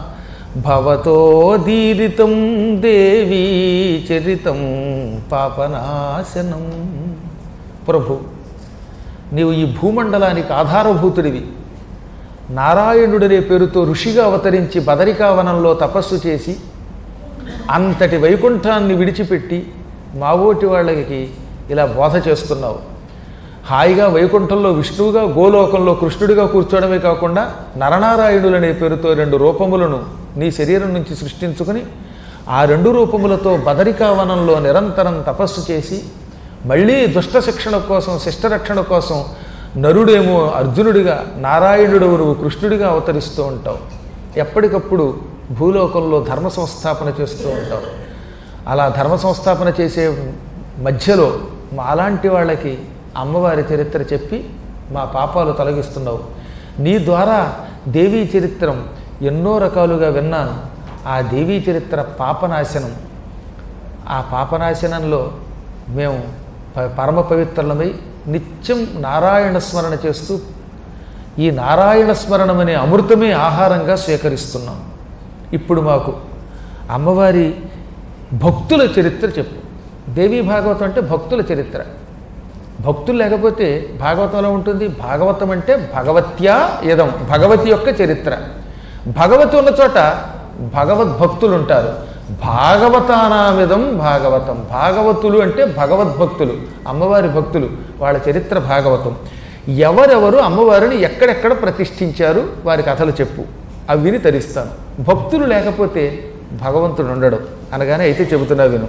భవతోదీరితం దేవీ చరితం పాపనాశనం. ప్రభు, నీవు ఈ భూమండలానికి ఆధారభూతుడివి. నారాయణుడనే పేరుతో ఋషిగా అవతరించి బదరికావనంలో తపస్సు చేసి అంతటి వైకుంఠాన్ని విడిచిపెట్టి మావోటి వాళ్ళకి ఇలా బోధ చేస్తున్నావు. హాయిగా వైకుంఠంలో విష్ణువుగా, గోలోకంలో కృష్ణుడిగా కూర్చోవడమే కాకుండా నరనారాయణులనే పేరుతో రెండు రూపములను నీ శరీరం నుంచి సృష్టించుకుని ఆ రెండు రూపములతో బదరికావనంలో నిరంతరం తపస్సు చేసి మళ్ళీ దుష్ట శిక్షణ కోసం, శిష్టరక్షణ కోసం నరుడేమో అర్జునుడిగా, నారాయణుడు నువ్వు కృష్ణుడిగా అవతరిస్తూ ఉంటావు. ఎప్పటికప్పుడు భూలోకంలో ధర్మ సంస్థాపన చేస్తూ ఉంటావు. అలా ధర్మ సంస్థాపన చేసే మధ్యలో మా అలాంటి వాళ్ళకి అమ్మవారి చరిత్ర చెప్పి మా పాపాలు తొలగిస్తున్నావు. నీ ద్వారా దేవీ చరిత్రం ఎన్నో రకాలుగా విన్నాను. ఆ దేవీ చరిత్ర పాపనాశనం. ఆ పాపనాశనంలో మేము పరమ పవిత్రులమై నిత్యం నారాయణ స్మరణ చేస్తూ ఈ నారాయణ స్మరణం అనే అమృతమే ఆహారంగా స్వీకరిస్తున్నాం. ఇప్పుడు మాకు అమ్మవారి భక్తుల చరిత్ర చెప్పు. దేవీ భాగవతం అంటే భక్తుల చరిత్ర. భక్తులు లేకపోతే భాగవతంలో ఉంటుంది. భాగవతం అంటే భగవత్యా ఇదం, భగవతి యొక్క చరిత్ర. భగవతి ఉన్న చోట భగవద్భక్తులు ఉంటారు. భాగవతానామిదం భాగవతం. భాగవతులు అంటే భగవద్భక్తులు, అమ్మవారి భక్తులు, వాళ్ళ చరిత్ర భాగవతం. ఎవరెవరు అమ్మవారిని ఎక్కడెక్కడ ప్రతిష్ఠించారు వారి కథలు చెప్పు, అవి విని తరిస్తాను. భక్తులు లేకపోతే భగవంతుడు ఉండడం అనగానే అయితే చెబుతున్నా విను.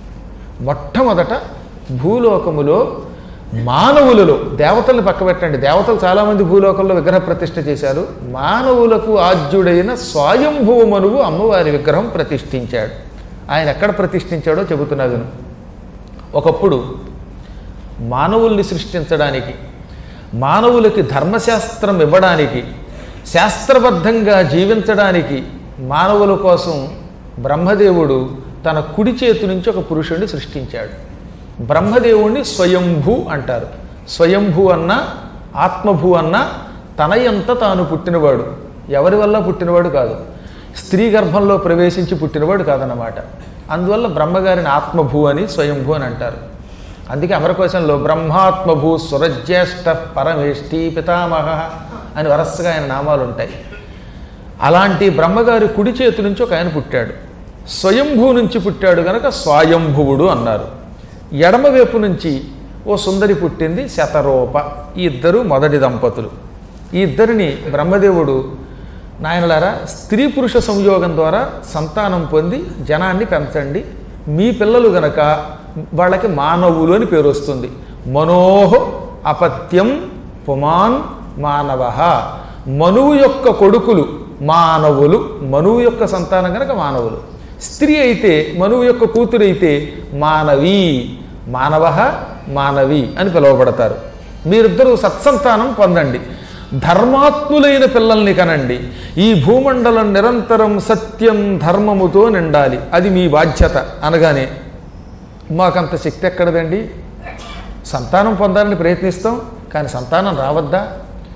మొట్టమొదట భూలోకములో మానవులలో, దేవతల్ని పక్కబెట్టండి, దేవతలు చాలామంది భూలోకంలో విగ్రహ ప్రతిష్ఠ చేశారు. మానవులకు ఆద్యుడైన స్వయంభువ మనువు అమ్మవారి విగ్రహం ప్రతిష్ఠించాడు. ఆయన ఎక్కడ ప్రతిష్ఠించాడో చెబుతున్నా విను. ఒకప్పుడు మానవుల్ని సృష్టించడానికి, మానవులకి ధర్మశాస్త్రం ఇవ్వడానికి, శాస్త్రబద్ధంగా జీవించడానికి మానవుల కోసం బ్రహ్మదేవుడు తన కుడి చేతి నుంచి ఒక పురుషుడిని సృష్టించాడు. బ్రహ్మదేవుణ్ణి స్వయంభూ అంటారు. స్వయంభూ అన్న ఆత్మభూ అన్న తనయంత తాను పుట్టినవాడు, ఎవరి వల్ల పుట్టినవాడు కాదు, స్త్రీ గర్భంలో ప్రవేశించి పుట్టినవాడు కాదన్నమాట. అందువల్ల బ్రహ్మగారిని ఆత్మభూ అని స్వయంభూ అని అంటారు. అందుకే అమరకోశంలో బ్రహ్మాత్మభూ సురజ్యేష్ఠ పరమేష్ఠి పితామహ అని వరసగా ఆయన నామాలు ఉంటాయి. అలాంటి బ్రహ్మగారి కుడి చేతి నుంచి ఒక ఆయన పుట్టాడు. స్వయంభూ నుంచి పుట్టాడు కనుక స్వయంభువుడు అన్నారు. ఎడమవైపు నుంచి ఓ సుందరి పుట్టింది, శతరూప. ఈ ఇద్దరు మొదటి దంపతులు. ఈ ఇద్దరిని బ్రహ్మదేవుడు, నాయనలారా స్త్రీ పురుష సంయోగం ద్వారా సంతానం పొంది జనాన్ని పెంచండి, మీ పిల్లలు గనక వాళ్ళకి మానవులు అని పేరు వస్తుంది. మనోహ అపత్యం పుమాన్ మానవ. మనువు యొక్క కొడుకులు మానవులు, మనువు యొక్క సంతానం కనుక మానవులు. స్త్రీ అయితే మనువు యొక్క కూతురు అయితే మానవి, మానవ మానవి అని పిలువబడతారు. మీరిద్దరూ సత్సంతానం పొందండి, ధర్మాత్ములైన పిల్లల్ని కనండి. ఈ భూమండలం నిరంతరం సత్యం ధర్మముతో నిండాలి, అది మీ బాధ్యత అనగానే మాకంత శక్తి ఎక్కడదండి, సంతానం పొందాలని ప్రయత్నిస్తాం కానీ సంతానం రావద్దా?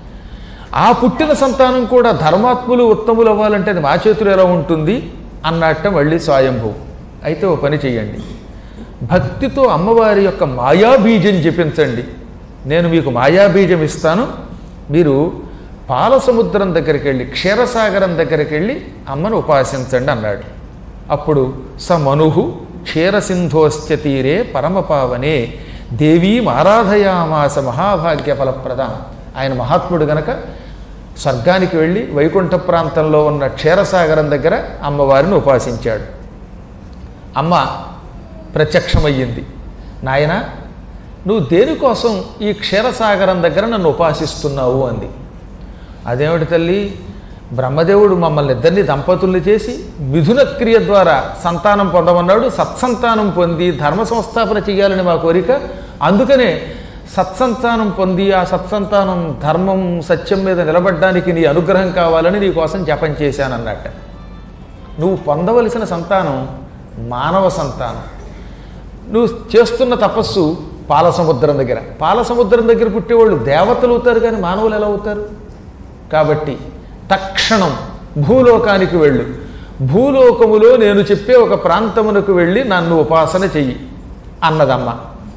ఆ పుట్టిన సంతానం కూడా ధర్మాత్ములు ఉత్తములు అవ్వాలంటే అది మా చేతులు ఎలా ఉంటుంది అన్నట్ట మళ్ళీ స్వయంభూ. అయితే ఓ పని చెయ్యండి, భక్తితో అమ్మవారి యొక్క మాయాబీజం జపించండి, నేను మీకు మాయాబీజం ఇస్తాను, మీరు పాలసముద్రం దగ్గరికి వెళ్ళి క్షీరసాగరం దగ్గరికి వెళ్ళి అమ్మను ఉపాసించండి అన్నాడు. అప్పుడు స మనుహు క్షీరసింధోశ్చ తీరే పరమపావనే దేవీం ఆరాధయామాస మహాభాగ్య ఫలప్రదం. ఆయన మహాత్ముడు గనక స్వర్గానికి వెళ్ళి వైకుంఠ ప్రాంతంలో ఉన్న క్షీరసాగరం దగ్గర అమ్మవారిని ఉపాసించాడు. అమ్మ ప్రత్యక్షమయ్యింది. నాయన, నువ్వు దేనికోసం ఈ క్షీరసాగరం దగ్గర నన్ను ఉపాసిస్తున్నావు అంది. అదేమిటి తల్లి, బ్రహ్మదేవుడు మమ్మల్ని ఇద్దరిని దంపతుల్ని చేసి మిథున క్రియ ద్వారా సంతానం పొందమన్నాడు. సత్సంతానం పొంది ధర్మ సంస్థాపన చేయాలని మా కోరిక, అందుకనే సత్సంతానం పొంది ఆ సత్సంతానం ధర్మం సత్యం మీద నిలబడ్డానికి నీ అనుగ్రహం కావాలని నీ కోసం జపం చేశానన్నట్ట. నువ్వు పొందవలసిన సంతానం మానవ సంతానం. నువ్వు చేస్తున్న తపస్సు పాలసముద్రం దగ్గర. పాలసముద్రం దగ్గర పుట్టేవాళ్ళు దేవతలు అవుతారు కానీ మానవులు ఎలా అవుతారు? కాబట్టి తక్షణం భూలోకానికి వెళ్ళు, భూలోకములో నేను చెప్పే ఒక ప్రాంతమునకు వెళ్ళి నన్ను ఉపాసన చెయ్యి అన్నదమ్మ.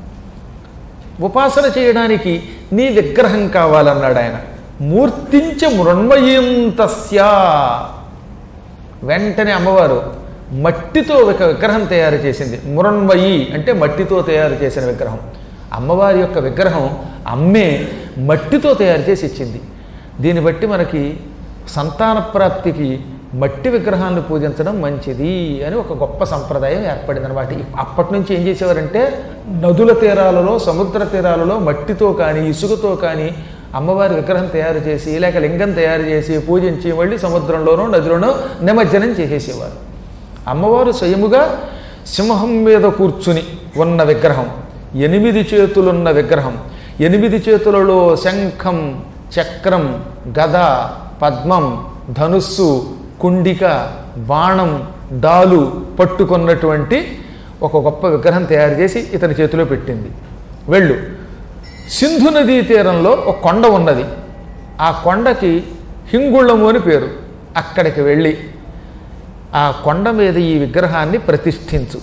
ఉపాసన చేయడానికి నీ విగ్రహం కావాలన్నాడు ఆయన. మూర్తించ మృణ్మయీం తస్యా. వెంటనే అమ్మవారు మట్టితో ఒక విగ్రహం తయారు చేసింది. మృణ్మయి అంటే మట్టితో తయారు చేసిన విగ్రహం. అమ్మవారి యొక్క విగ్రహం అమ్మే మట్టితో తయారు చేసి ఇచ్చింది. దీన్ని బట్టి మనకి సంతాన ప్రాప్తికి మట్టి విగ్రహాలను పూజించడం మంచిది అని ఒక గొప్ప సంప్రదాయం ఏర్పడింది అనమాట. అప్పటి నుంచి ఏం చేసేవారంటే నదుల తీరాలలో, సముద్ర తీరాలలో మట్టితో కానీ ఇసుకతో కానీ అమ్మవారి విగ్రహం తయారు చేసి లేక లింగం తయారు చేసి పూజించి మళ్ళీ సముద్రంలోనో నదిలోనో నిమజ్జనం చేసేసేవారు. అమ్మవారు స్వయముగా సింహం మీద కూర్చుని ఉన్న విగ్రహం, ఎనిమిది చేతులున్న విగ్రహం. ఎనిమిది చేతులలో శంఖం, చక్రం, గద, పద్మం, ధనుస్సు, కుండిక, బాణం, డాలు పట్టుకున్నటువంటి ఒక గొప్ప విగ్రహం తయారు చేసి ఇతని చేతిలో పెట్టింది. వెళ్ళు, సింధు నదీ తీరంలో ఒక కొండ ఉన్నది, ఆ కొండకి హింగుళము అని పేరు. అక్కడికి వెళ్ళి ఆ కొండ మీద ఈ విగ్రహాన్ని ప్రతిష్ఠించు.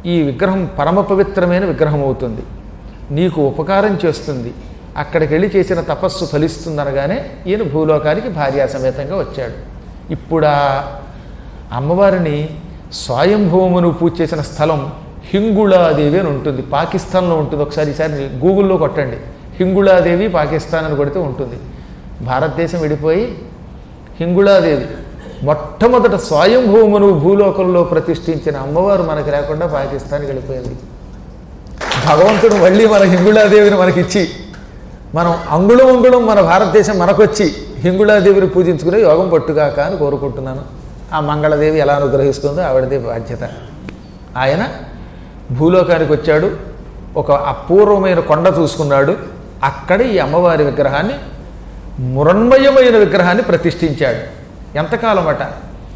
ఈ విగ్రహం పరమ పవిత్రమైన విగ్రహం అవుతుంది, నీకు ఉపకారం చేస్తుంది, అక్కడికి వెళ్ళి చేసిన తపస్సు ఫలిస్తుందనగానే ఈయన భూలోకానికి భార్యా సమేతంగా వచ్చాడు. ఇప్పుడు ఆ అమ్మవారిని స్వయంభూమును పూజ చేసిన స్థలం హింగుళాదేవి అని ఉంటుంది, పాకిస్తాన్లో ఉంటుంది. ఒకసారి ఈసారి గూగుల్లో కొట్టండి, హింగుళాదేవి పాకిస్తాన్ అని కొడితే ఉంటుంది. భారతదేశం విడిపోయి హింగుళాదేవి మొట్టమొదట స్వయంభూమును భూలోకంలో ప్రతిష్ఠించిన అమ్మవారు మనకి లేకుండా పాకిస్తాన్కి వెళ్ళిపోయింది. భగవంతుడు మళ్ళీ మన హింగుళాదేవిని మనకిచ్చి మనం అంగుళం అంగుళం మన భారతదేశం మనకొచ్చి హింగుళాదేవిని పూజించుకునే యోగం పట్టుగాక అని కోరుకుంటున్నాను. ఆ మంగళదేవి ఎలా అనుగ్రహిస్తుందో ఆవిడదే బాధ్యత. ఆయన భూలోకానికి వచ్చాడు, ఒక అపూర్వమైన కొండ చూసుకున్నాడు, అక్కడ ఈ అమ్మవారి విగ్రహాన్ని మురన్మయమైన విగ్రహాన్ని ప్రతిష్ఠించాడు. ఎంతకాలం అట,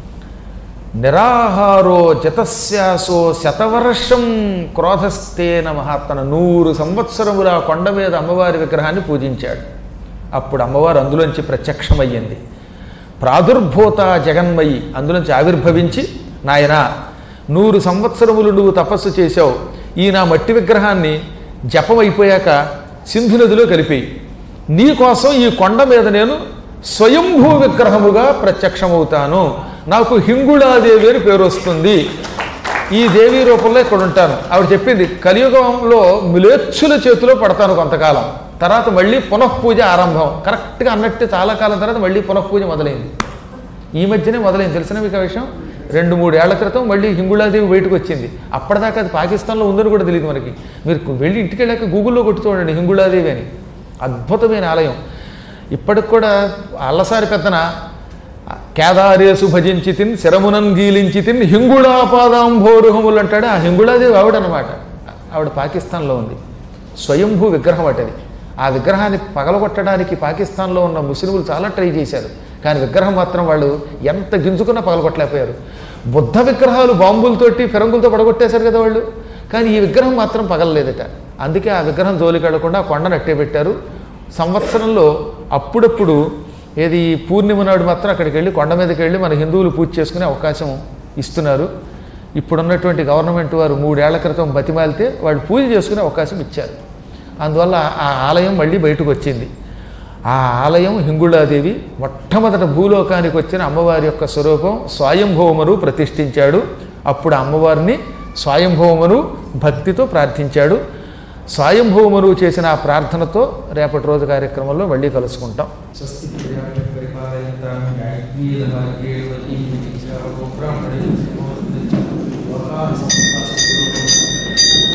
నిరాహారో జతస్యాసో శతవర్షం క్రోధస్తేన మహాత్మన, నూరు సంవత్సరముల కొండ మీద అమ్మవారి విగ్రహాన్ని పూజించాడు. అప్పుడు అమ్మవారు అందులోంచి ప్రత్యక్షమయ్యింది. ప్రాదుర్భూత జగన్మయి, అందులోంచి ఆవిర్భవించి, నాయనా నూరు సంవత్సరములు నువ్వు తపస్సు చేశావు, ఈ నా మట్టి విగ్రహాన్ని జపం అయిపోయాక సింధు నదిలో కలిపి నీ కోసం ఈ కొండ మీద నేను స్వయంభూ విగ్రహముగా ప్రత్యక్షమవుతాను, నాకు హింగుళాదేవి అని పేరు వస్తుంది, ఈ దేవీ రూపంలో ఇక్కడ ఉంటాను. ఆవిడ చెప్పింది, కలియుగంలో మిలేచ్చుల చేతిలో పడతాను కొంతకాలం, తర్వాత మళ్ళీ పునఃపూజ ఆరంభం. కరెక్ట్గా అన్నట్టు చాలా కాలం తర్వాత మళ్ళీ పునఃపూజ మొదలైంది. ఈ మధ్యనే మొదలైంది, తెలిసిన మీకు ఆ విషయం. రెండు మూడు ఏళ్ల క్రితం మళ్ళీ హింగుళాదేవి బయటకు వచ్చింది. అప్పటిదాకా అది పాకిస్తాన్లో ఉందని కూడా తెలియదు మనకి. మీరు వెళ్ళి ఇంటికి వెళ్ళాక గూగుల్లో కొట్టి చూడండి హింగుళాదేవి అని. అద్భుతమైన ఆలయం. ఇప్పటికి కూడా అల్లసారి పెద్దన కేదారేసు భజించి తిన్ శరమునన్ గీలించి తిన్ హింగుళాపాదాంభోరుహములు అంటాడు. ఆ హింగుళాదేవి ఆవిడనమాట. ఆవిడ పాకిస్తాన్లో ఉంది. స్వయంభూ విగ్రహం అటది. ఆ విగ్రహాన్ని పగలగొట్టడానికి పాకిస్తాన్లో ఉన్న ముస్లింలు చాలా ట్రై చేశారు, కానీ విగ్రహం మాత్రం వాళ్ళు ఎంత గింజుకున్నా పగలగొట్టలేకపోయారు. బుద్ధ విగ్రహాలు బాంబులతోటి ఫిరంగులతో పడగొట్టేశారు కదా వాళ్ళు, కానీ ఈ విగ్రహం మాత్రం పగలలేదట. అందుకే ఆ విగ్రహం జోలికెళ్ళకుండా ఆ కొండను అట్టే పెట్టారు. సంవత్సరంలో అప్పుడప్పుడు ఏది పూర్ణిమ నాడు మాత్రం అక్కడికి వెళ్ళి కొండ మీదకి వెళ్ళి మన హిందువులు పూజ చేసుకునే అవకాశం ఇస్తున్నారు. ఇప్పుడున్నటువంటి గవర్నమెంట్ వారు మూడేళ్ల క్రితం బతిమాలితే వాళ్ళు పూజ చేసుకునే అవకాశం ఇచ్చారు. అందువల్ల ఆ ఆలయం మళ్ళీ బయటకు వచ్చింది. ఆ ఆలయం హింగుళాదేవి మొట్టమొదట భూలోకానికి వచ్చిన అమ్మవారి యొక్క స్వరూపం స్వయంభూమను ప్రతిష్ఠించాడు. అప్పుడు అమ్మవారిని స్వయంభూమను భక్తితో ప్రార్థించాడు. స్వయంభూమను చేసిన ఆ ప్రార్థనతో రేపటి రోజు కార్యక్రమంలో మళ్ళీ కలుసుకుంటాం. స్వస్తి